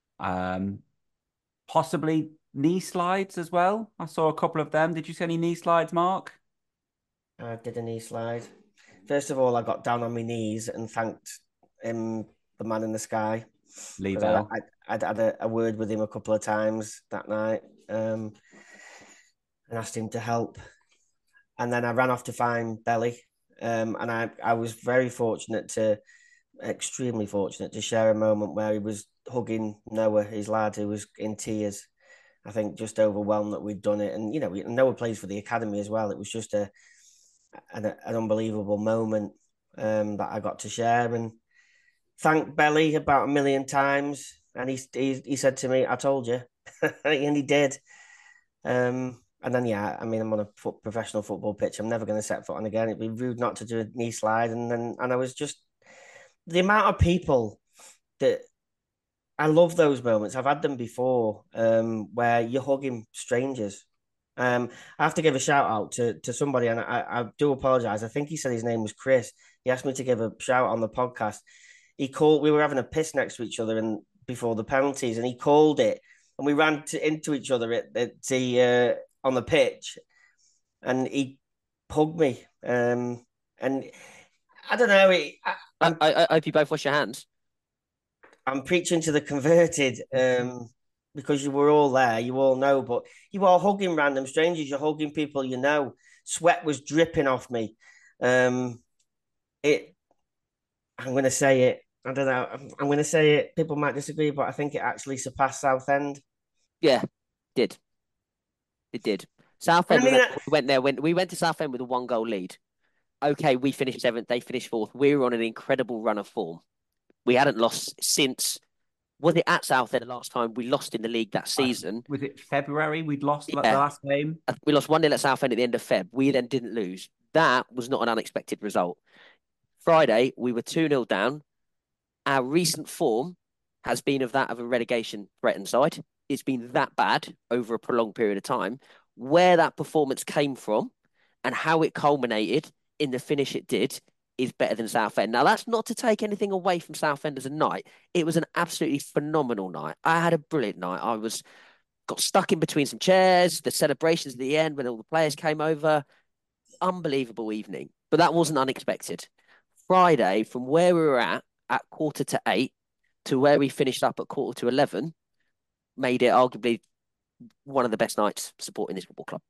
Possibly knee slides as well. I saw a couple of them. Did you see any knee slides, Mark? I did a knee slide. First of all, I got down on my knees and thanked him, the man in the sky. Lee Bell. I'd had a word with him a couple of times that night. and asked him to help. And then I ran off to find Belly. And I was extremely fortunate to share a moment where he was hugging Noah, his lad, who was in tears. I think just overwhelmed that we'd done it. And, Noah plays for the academy as well. It was just an unbelievable moment that I got to share, and thank Belly about 1 million times. And he said to me, "I told you," and he did. And then I'm on a professional football pitch. I'm never going to set foot on again. It'd be rude not to do a knee slide. And I was just the amount of people that I love those moments. I've had them before, where you're hugging strangers. I have to give a shout out to somebody, and I do apologize. I think he said his name was Chris. He asked me to give a shout out on the podcast. We were having a piss next to each other and before the penalties, and he called it, and we ran into each other on the pitch, and he hugged me. And I don't know. I hope you both wash your hands. I'm preaching to the converted, because you were all there, you all know, but you are hugging random strangers, you're hugging people you know. Sweat was dripping off me. I'm going to say it. I don't know. I'm going to say it. People might disagree, but I think it actually surpassed Southend. Yeah, it did. Southend, we went to Southend with a 1-goal lead. Okay, we finished 7th, they finished 4th. We were on an incredible run of form. We hadn't lost since, was it at Southend the last time we lost in the league that season? Was it February we'd lost the last game? We lost 1-0 at Southend at the end of Feb. We then didn't lose. That was not an unexpected result. Friday, we were 2-0 down. Our recent form has been of that of a relegation threatened side. It's been that bad over a prolonged period of time. Where that performance came from and how it culminated in the finish it did is better than Southend. Now, that's not to take anything away from Southend as a night. It was an absolutely phenomenal night. I had a brilliant night. Got stuck in between some chairs, the celebrations at the end when all the players came over. Unbelievable evening. But that wasn't unexpected. Friday, from where we were at 7:45 to where we finished up at 11:45, made it arguably one of the best nights supporting this football club.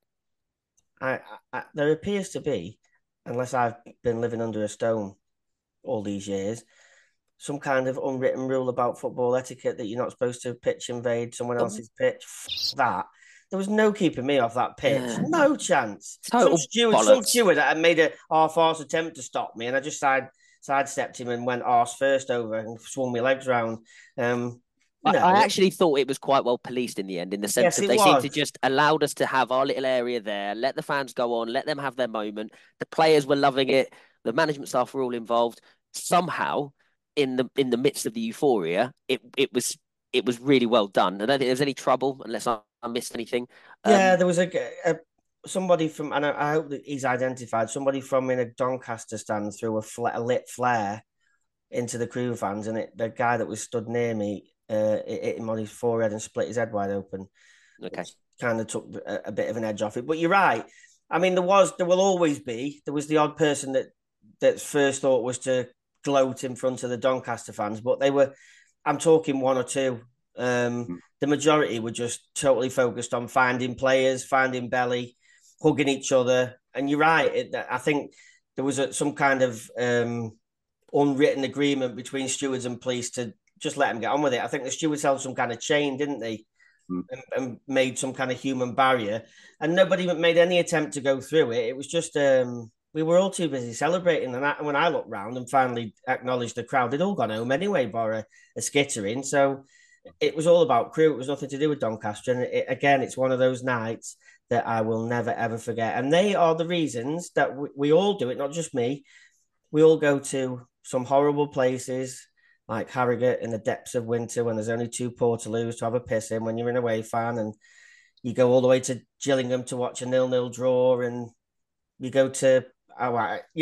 There appears to be, unless I've been living under a stone all these years, some kind of unwritten rule about football etiquette that you're not supposed to pitch invade someone else's pitch. That. There was no keeping me off that pitch. No chance. Some steward had made a half-arse attempt to stop me, and I just sidestepped him and went arse first over and swung my legs round. I actually thought it was quite well policed in the end, in the sense that they seemed to just allowed us to have our little area there, let the fans go on, let them have their moment. The players were loving it. The management staff were all involved. Somehow, in the midst of the euphoria, it was really well done. I don't think there's any trouble unless I missed anything. There was somebody from, and I hope that he's identified, somebody from in a Doncaster stand threw a lit flare into the Crewe fans, and the guy that was stood near me, it hit him on his forehead and split his head wide open. Okay, kind of took a bit of an edge off it. But you're right. I mean, there will always be. There was the odd person that first thought was to gloat in front of the Doncaster fans, but they were. I'm talking one or two. The majority were just totally focused on finding players, finding Belly, hugging each other. And you're right. I think there was some kind of unwritten agreement between stewards and police to just let them get on with it. I think the stewards held some kind of chain, didn't they? And made some kind of human barrier. And nobody made any attempt to go through it. It was just, we were all too busy celebrating. And when I looked round and finally acknowledged the crowd, they'd all gone home anyway, bar a skittering. So it was all about Crewe. It was nothing to do with Doncaster. And again, it's one of those nights that I will never, ever forget. And they are the reasons that we all do it, not just me. We all go to some horrible places like Harrogate in the depths of winter when there's only 2 Portaloos to have a piss in when you're an away fan, and you go all the way to Gillingham to watch a 0-0 draw, and you go to, you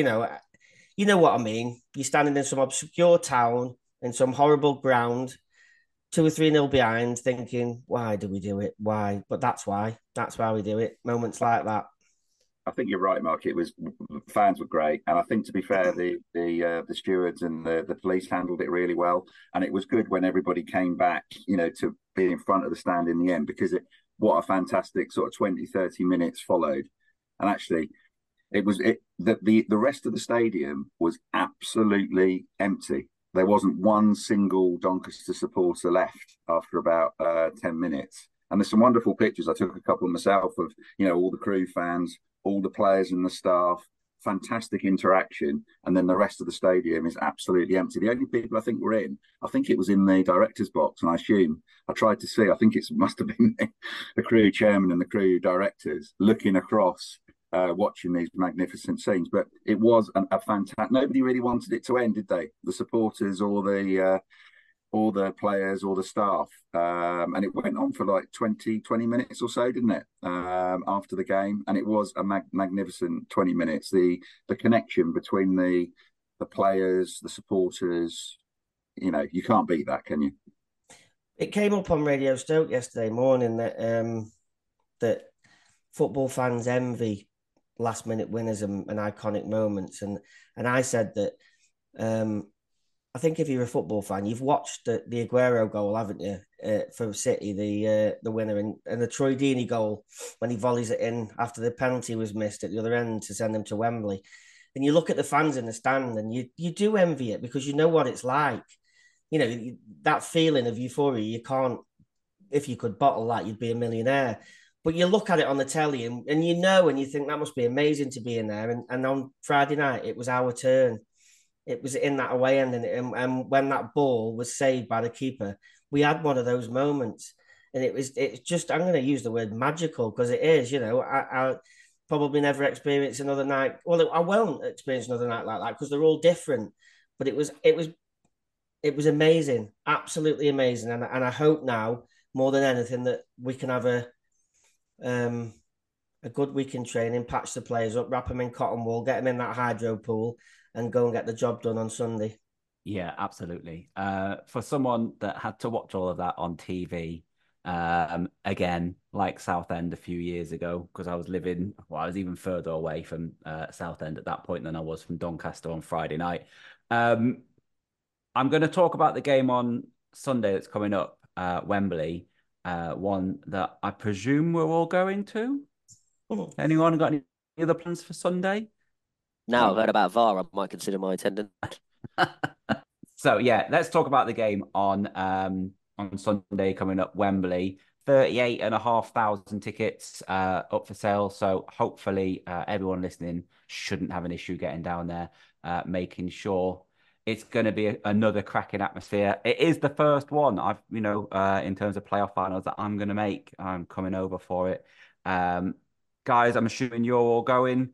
know what I mean. You're standing in some obscure town in some horrible ground, 2 or 3-0 behind, thinking, why do we do it? Why? But that's why. That's why we do it. Moments like that. I think you're right, Mark. Fans were great, and I think, to be fair, the stewards and the police handled it really well, and it was good when everybody came back, to be in front of the stand in the end, because what a fantastic sort of 20, 30 minutes followed. And actually, the rest of the stadium was absolutely empty. There wasn't one single Doncaster supporter left after about 10 minutes. And there's some wonderful pictures. I took a couple myself of, all the Crewe fans, all the players and the staff, fantastic interaction. And then the rest of the stadium is absolutely empty. The only people I think were I think it was in the director's box. And I tried to see, I think it must have been the Crewe chairman and the Crewe directors looking across, watching these magnificent scenes. But it was a fantastic. Nobody really wanted it to end, did they? The supporters or the players or the staff. And it went on for like 20 minutes or so, didn't it? After the game. And it was a magnificent 20 minutes. The connection between the players, the supporters, you can't beat that, can you? It came up on Radio Stoke yesterday morning that that football fans envy last minute winners and iconic moments. And I said that I think if you're a football fan, you've watched the Aguero goal, haven't you, for City, the winner, and the Troy Deeney goal when he volleys it in after the penalty was missed at the other end to send him to Wembley. And you look at the fans in the stand and you do envy it because you know what it's like. That feeling of euphoria, you can't, if you could bottle that, you'd be a millionaire. But you look at it on the telly and you think that must be amazing to be in there. And on Friday night, it was our turn. It was in that away end. And when that ball was saved by the keeper, we had one of those moments. And it's just, I'm going to use the word magical because it is, I probably never experience another night. Well, I won't experience another night like that because they're all different. But it was amazing, absolutely amazing. And I hope now, more than anything, that we can have a good week in training, patch the players up, wrap them in cotton wool, get them in that hydro pool, and go and get the job done on Sunday. Yeah, absolutely. For someone that had to watch all of that on TV, again, like Southend a few years ago, because I was even further away from Southend at that point than I was from Doncaster on Friday night. I'm going to talk about the game on Sunday that's coming up, Wembley, one that I presume we're all going to. Anyone got any other plans for Sunday? Now I've heard about VAR, I might consider my attendance. So yeah, let's talk about the game on Sunday coming up, Wembley. 38,500 tickets up for sale. So hopefully everyone listening shouldn't have an issue getting down there, making sure it's going to be another cracking atmosphere. It is the first one in terms of playoff finals that I'm going to make. I'm coming over for it. Guys, I'm assuming you're all going.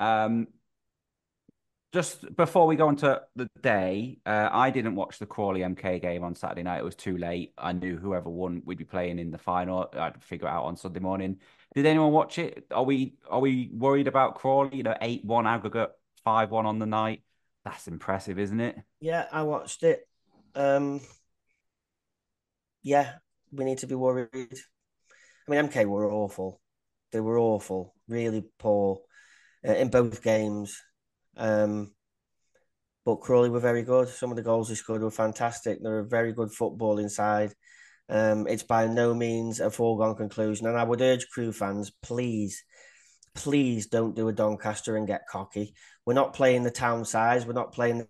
Just before we go into the day, I didn't watch the Crawley MK game on Saturday night. It was too late. I knew whoever won, we'd be playing in the final. I'd figure it out on Sunday morning. Did anyone watch it? Are we worried about Crawley? 8-1 aggregate, 5-1 on the night. That's impressive, isn't it? Yeah, I watched it. Yeah, we need to be worried. I mean, MK were awful. They were awful, really poor in both games. But Crawley were very good. Some of the goals they scored were fantastic. They're a very good football inside. It's by no means a foregone conclusion. And I would urge Crewe fans, please don't do a Doncaster and get cocky. We're not playing the town size. We're not playing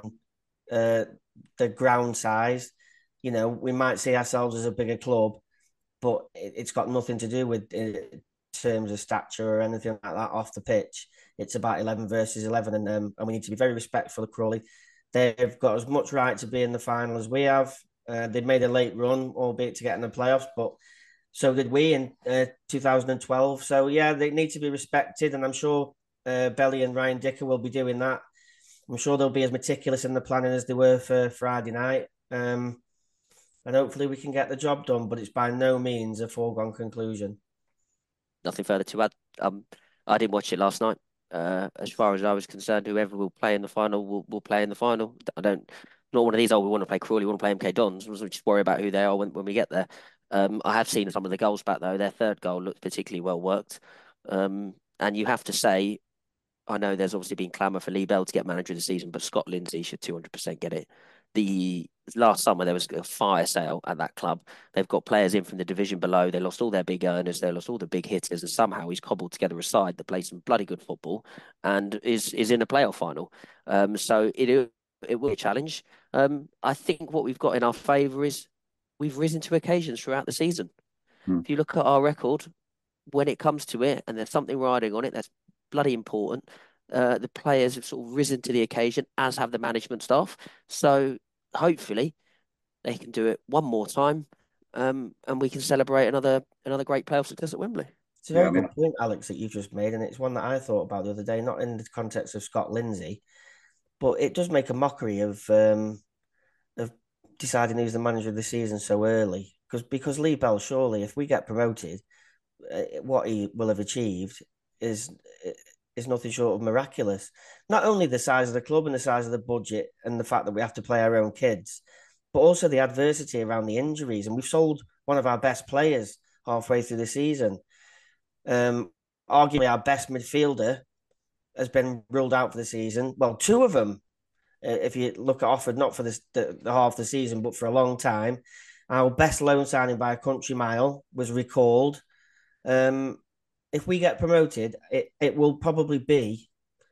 the ground size. We might see ourselves as a bigger club, but it's got nothing to do with terms of stature or anything like that off the pitch. It's about 11 versus 11, and we need to be very respectful of Crawley. They've got as much right to be in the final as we have. They've made a late run, albeit to get in the playoffs, but so did we in 2012. So, yeah, they need to be respected, and I'm sure Belly and Ryan Dicker will be doing that. I'm sure they'll be as meticulous in the planning as they were for Friday night. And hopefully we can get the job done, but it's by no means a foregone conclusion. Nothing further to add. I didn't watch it last night. As far as I was concerned, whoever will play in the final will play in the final. Not one of these, we want to play Crawley, we want to play MK Dons. We'll just worry about who they are when we get there. I have seen some of the goals back, though. Their third goal looked particularly well worked. And you have to say, I know there's obviously been clamour for Lee Bell to get manager of the season, but Scott Lindsay should 200% get it. The last summer there was a fire sale at that club. They've got players in from the division below. They lost all their big earners. They lost all the big hitters, and somehow he's cobbled together a side that plays some bloody good football and is in a playoff final. So it will be a challenge. I think what we've got in our favour is we've risen to occasions throughout the season. If you look at our record, when it comes to it, and there's something riding on it, that's bloody important. The players have sort of risen to the occasion, as have the management staff. So hopefully they can do it one more time, and we can celebrate another great playoff success at Wembley. It's a very good point, Alex, that you've just made, and it's one that I thought about the other day, not in the context of Scott Lindsay, but it does make a mockery of deciding who's the manager of the season so early. Because Lee Bell, surely, if we get promoted, what he will have achieved is nothing short of miraculous. Not only the size of the club and the size of the budget and the fact that we have to play our own kids, but also the adversity around the injuries. And we've sold one of our best players halfway through the season. Arguably our best midfielder has been ruled out for the season. Well, two of them, if you look at Offord, not for the half of the season, but for a long time. Our best loan signing by a country mile was recalled. If we get promoted, it will probably be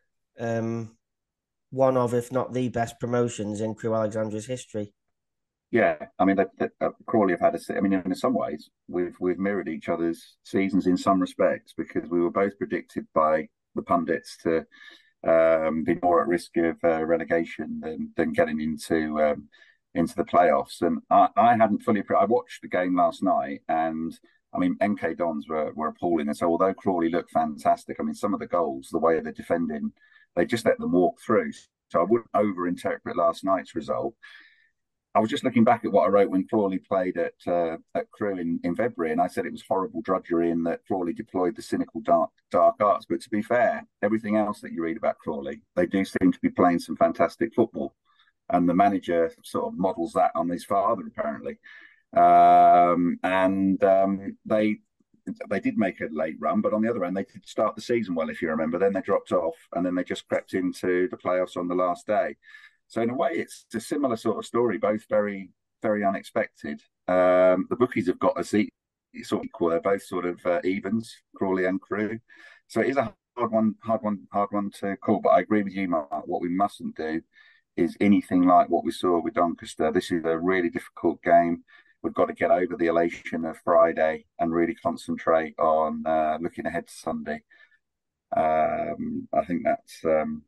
one of, if not the best promotions in Crewe Alexandra's history. Yeah, I mean, Crawley have had I mean, in some ways, we've mirrored each other's seasons in some respects, because we were both predicted by the pundits to be more at risk of relegation than getting into the playoffs. And I hadn't fully. I watched the game last night, and I mean, MK Dons were appalling. And so, although Crawley looked fantastic, I mean, some of the goals, the way they're defending, they just let them walk through. So I wouldn't over-interpret last night's result. I was just looking back at what I wrote when Crawley played at Crewe in February, and I said it was horrible drudgery and that Crawley deployed the cynical dark arts. But to be fair, everything else that you read about Crawley, they do seem to be playing some fantastic football. And the manager sort of models that on his father, apparently. They did make a late run, but on the other end, they did start the season well, if you remember. Then they dropped off, and then they just crept into the playoffs on the last day. So in a way, it's a similar sort of story, both very, very unexpected. The bookies have got us sort of equal. They're both sort of evens, Crawley and Crewe. So it is a hard one to call. But I agree with you, Mark. What we mustn't do is anything like what we saw with Doncaster. This is a really difficult game. We've got to get over the elation of Friday and really concentrate on looking ahead to Sunday. I think that's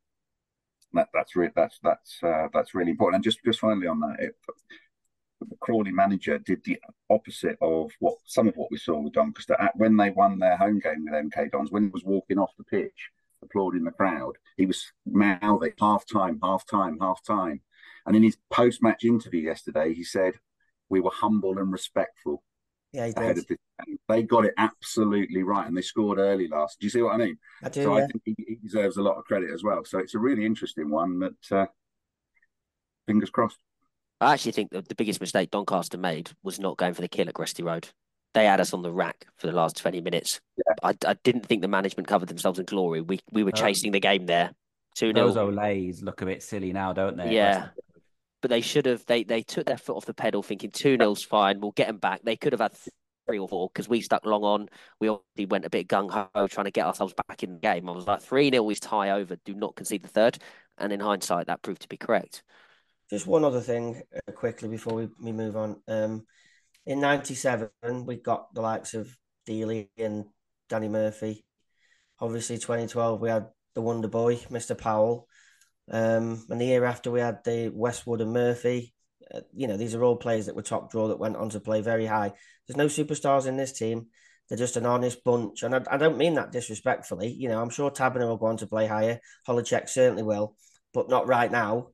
really important. And just finally on that, the Crawley manager did the opposite of some of what we saw with Doncaster when they won their home game with MK Dons. When he was walking off the pitch, applauding the crowd, he was mouthing half time. And in his post-match interview yesterday, he said, "We were humble and respectful." Yeah, he ahead did. of this game. They got it absolutely right, and they scored early last. Do you see what I mean? I do. So yeah. I think he deserves a lot of credit as well. So it's a really interesting one. That fingers crossed. I actually think that the biggest mistake Doncaster made was not going for the kill at Gresty Road. They had us on the rack for the last 20 minutes. Yeah. I didn't think the management covered themselves in glory. We were chasing the game there. 2-0. Those Olays look a bit silly now, don't they? Yeah. But they should have. They took their foot off the pedal, thinking 2-0's fine. We'll get them back. They could have had 3 or 4 because we stuck long on. We already went a bit gung ho trying to get ourselves back in the game. I was like, 3-0 is tie over. Do not concede the third. And in hindsight, that proved to be correct. Just one other thing quickly before we move on. In '97, we got the likes of Dealey and Danny Murphy. Obviously, 2012, we had the Wonder Boy, Mr. Powell. And the year after, we had the Westwood and Murphy. These are all players that were top draw that went on to play very high. There's no superstars in this team. They're just an honest bunch. And I don't mean that disrespectfully. I'm sure Taberner will go on to play higher. Holicek certainly will, but not right now.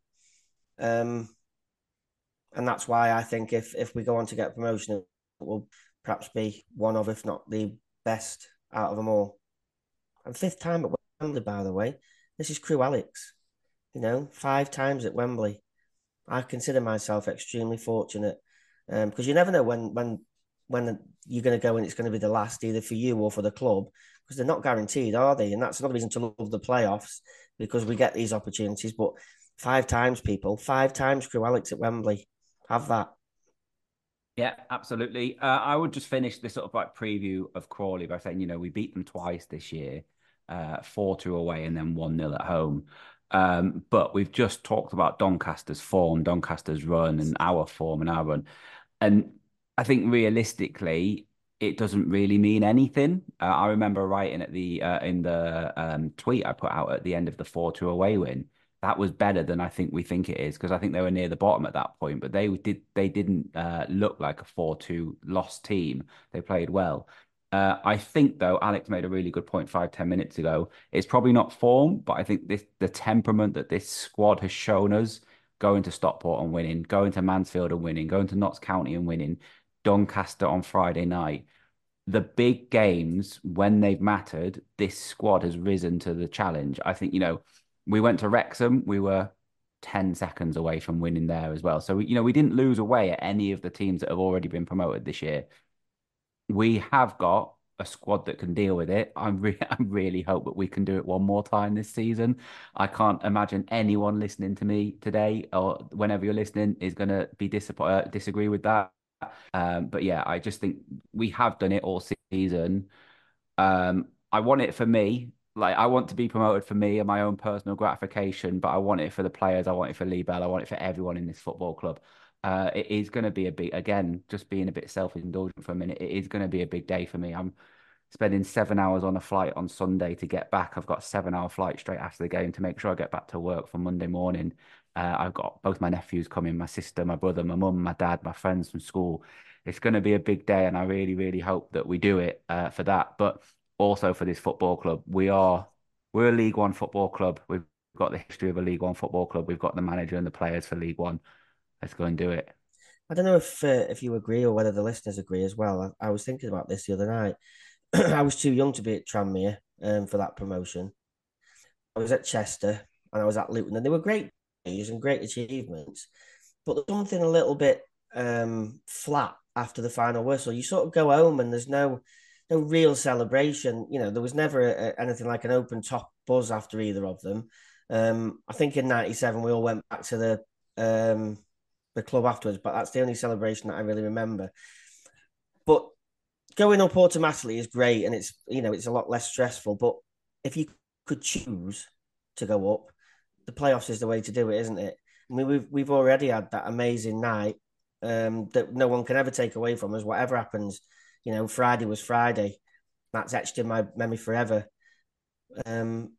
And that's why I think if we go on to get promotion, it will perhaps be one of, if not the best out of them all. And 5th time at Wembley, by the way. This is Crewe Alex. 5 times at Wembley. I consider myself extremely fortunate because you never know when you're going to go and it's going to be the last, either for you or for the club, because they're not guaranteed, are they? And that's another reason to love the playoffs, because we get these opportunities. But 5 times, people, 5 times Crewe Alex at Wembley. Have that. Yeah, absolutely. I would just finish this sort of like preview of Crawley by saying, we beat them twice this year, 4-2 away and then 1-0 at home. But we've just talked about Doncaster's form, Doncaster's run, and our form and our run. And I think realistically, it doesn't really mean anything. I remember writing at the in the tweet I put out at the end of the 4-2 away win. That was better than I think we think it is, because I think they were near the bottom at that point, but they didn't look like a 4-2 lost team. They played well. I think though, Alex made a really good point 5-10 minutes ago. It's probably not form, but I think the temperament that this squad has shown us, going to Stockport and winning, going to Mansfield and winning, going to Notts County and winning, Doncaster on Friday night. The big games, when they've mattered, this squad has risen to the challenge. I think, we went to Wrexham, we were 10 seconds away from winning there as well. So, we didn't lose away at any of the teams that have already been promoted this year. We have got a squad that can deal with it. I really hope that we can do it one more time this season. I can't imagine anyone listening to me today or whenever you're listening is going to be disagree with that. But yeah, I just think we have done it all season. I want it for me. Like, I want to be promoted for me and my own personal gratification, but I want it for the players. I want it for Lee Bell. I want it for everyone in this football club. It is going to be a big, again, just being a bit self-indulgent for a minute. It is going to be a big day for me. I'm spending 7 hours on a flight on Sunday to get back. I've got a 7-hour flight straight after the game to make sure I get back to work for Monday morning. I've got both my nephews coming, my sister, my brother, my mum, my dad, my friends from school. It's going to be a big day, and I really, really hope that we do it for that. But also for this football club, we're a League One football club. We've got the history of a League One football club. We've got the manager and the players for League One. Let's go and do it. I don't know if you agree or whether the listeners agree as well. I was thinking about this the other night. I was too young to be at Tranmere for that promotion. I was at Chester and I was at Luton, and they were great days and great achievements. But there's something a little bit flat after the final whistle. You sort of go home and there's no real celebration. There was never anything like an open top buzz after either of them. I think in '97 we all went back to the club afterwards, but that's the only celebration that I really remember. But going up automatically is great, and it's a lot less stressful. But if you could choose to go up, the playoffs is the way to do it, isn't it? I mean, we've already had that amazing night that no one can ever take away from us. Whatever happens, Friday was Friday. That's etched in my memory forever. And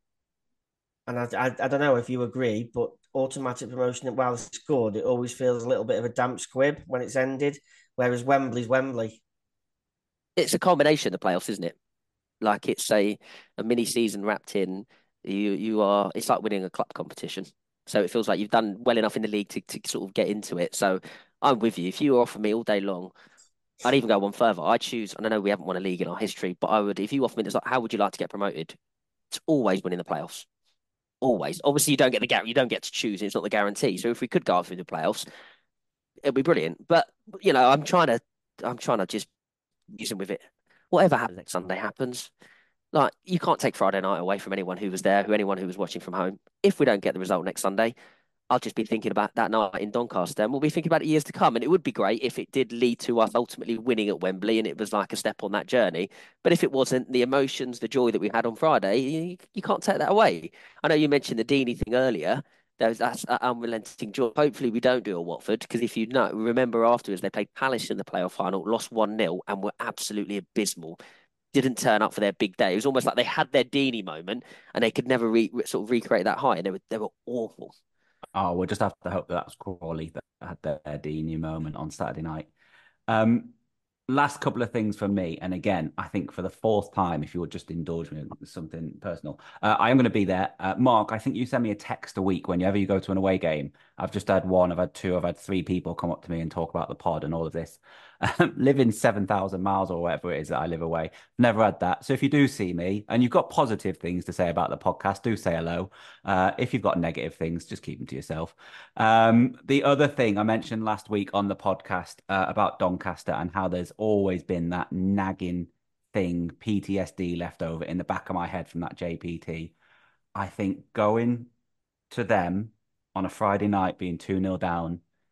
I don't know if you agree, but automatic promotion, while it's good, it always feels a little bit of a damp squib when it's ended. Whereas Wembley's Wembley. It's a combination of the playoffs, isn't it? Like, it's a mini season wrapped in. It's like winning a club competition. So it feels like you've done well enough in the league to sort of get into it. So I'm with you. If you offer me all day long, I'd even go one further. I'd choose, and I know we haven't won a league in our history, but I would, if you offer me this, like, how would you like to get promoted? It's always winning the playoffs. Always. Obviously, you don't get to choose. It's not the guarantee. So if we could go through the playoffs, it'd be brilliant. But I'm trying to just use them with it. Whatever happens next Sunday happens. Like, you can't take Friday night away from anyone who was there, anyone who was watching from home. If we don't get the result next Sunday, I'll just be thinking about that night in Doncaster, and we'll be thinking about it years to come. And it would be great if it did lead to us ultimately winning at Wembley, and it was like a step on that journey. But if it wasn't, the emotions, the joy that we had on Friday, you can't take that away. I know you mentioned the Deeney thing earlier. That's unrelenting joy. Hopefully, we don't do a Watford, because if you remember afterwards, they played Palace in the playoff final, lost 1-0, and were absolutely abysmal. Didn't turn up for their big day. It was almost like they had their Deeney moment, and they could never sort of recreate that high. And they were awful. Oh, we'll just have to hope that that's Crawley that had their Deeney moment on Saturday night. Last couple of things from me. And again, I think for the fourth time, if you would just indulge me with something personal, I am going to be there. Mark, I think you send me a text a week whenever you go to an away game. I've just had one, I've had two, I've had three people come up to me and talk about the pod and all of this. Living 7,000 miles or whatever it is that I live away. Never had that. So if you do see me and you've got positive things to say about the podcast, do say hello. If you've got negative things, just keep them to yourself. The other thing I mentioned last week on the podcast about Doncaster and how there's always been that nagging thing, PTSD left over in the back of my head from that JPT. I think going to them on a Friday night being 2-0 down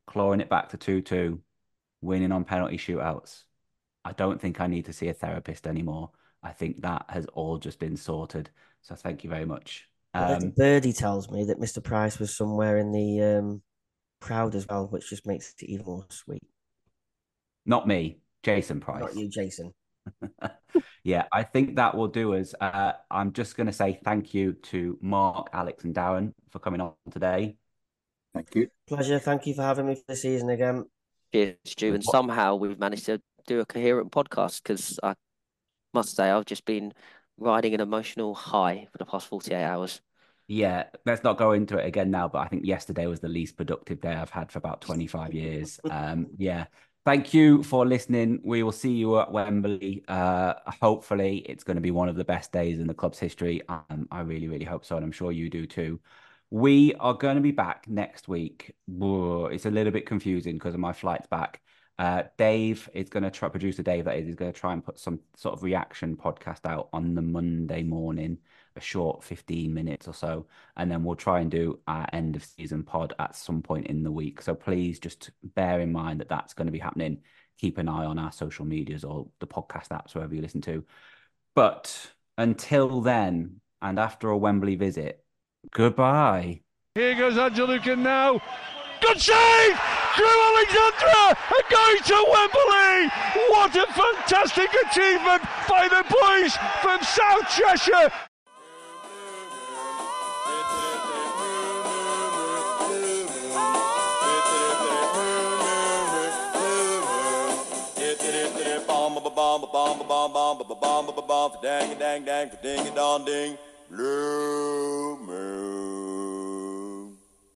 clawing it back to 2-2, winning on penalty shootouts. I don't think I need to see a therapist anymore. I think that has all just been sorted. So thank you very much. A little birdie tells me that Mr. Price was somewhere in the crowd as well, which just makes it even more sweet. Not me, Jason Price. Not you, Jason. Yeah, I think that will do us. I'm just going to say thank you to Mark, Alex, and Darren for coming on today. Thank you. Pleasure. Thank you for having me for the season again. Cheers, Stu. And somehow we've managed to do a coherent podcast, because I must say I've just been riding an emotional high for the past 48 hours. Yeah, let's not go into it again now, but I think yesterday was the least productive day I've had for about 25 years. Yeah. Thank you for listening. We will see you at Wembley. Hopefully, it's going to be one of the best days in the club's history. I really, really hope so, and I'm sure you do too. We are going to be back next week. It's a little bit confusing because of my flights back. Dave is going to try, producer Dave, that is going to try and put some sort of reaction podcast out on the Monday morning, a short 15 minutes or so. And then we'll try and do our end of season pod at some point in the week. So please just bear in mind that that's going to be happening. Keep an eye on our social medias or the podcast apps, wherever you listen to. But until then, and after a Wembley visit, goodbye. Here goes Angeluka now. Good save! Crew Alexandra are going to Wembley! What a fantastic achievement by the boys from South Cheshire! Dang dang dang ding dong ding blue moon.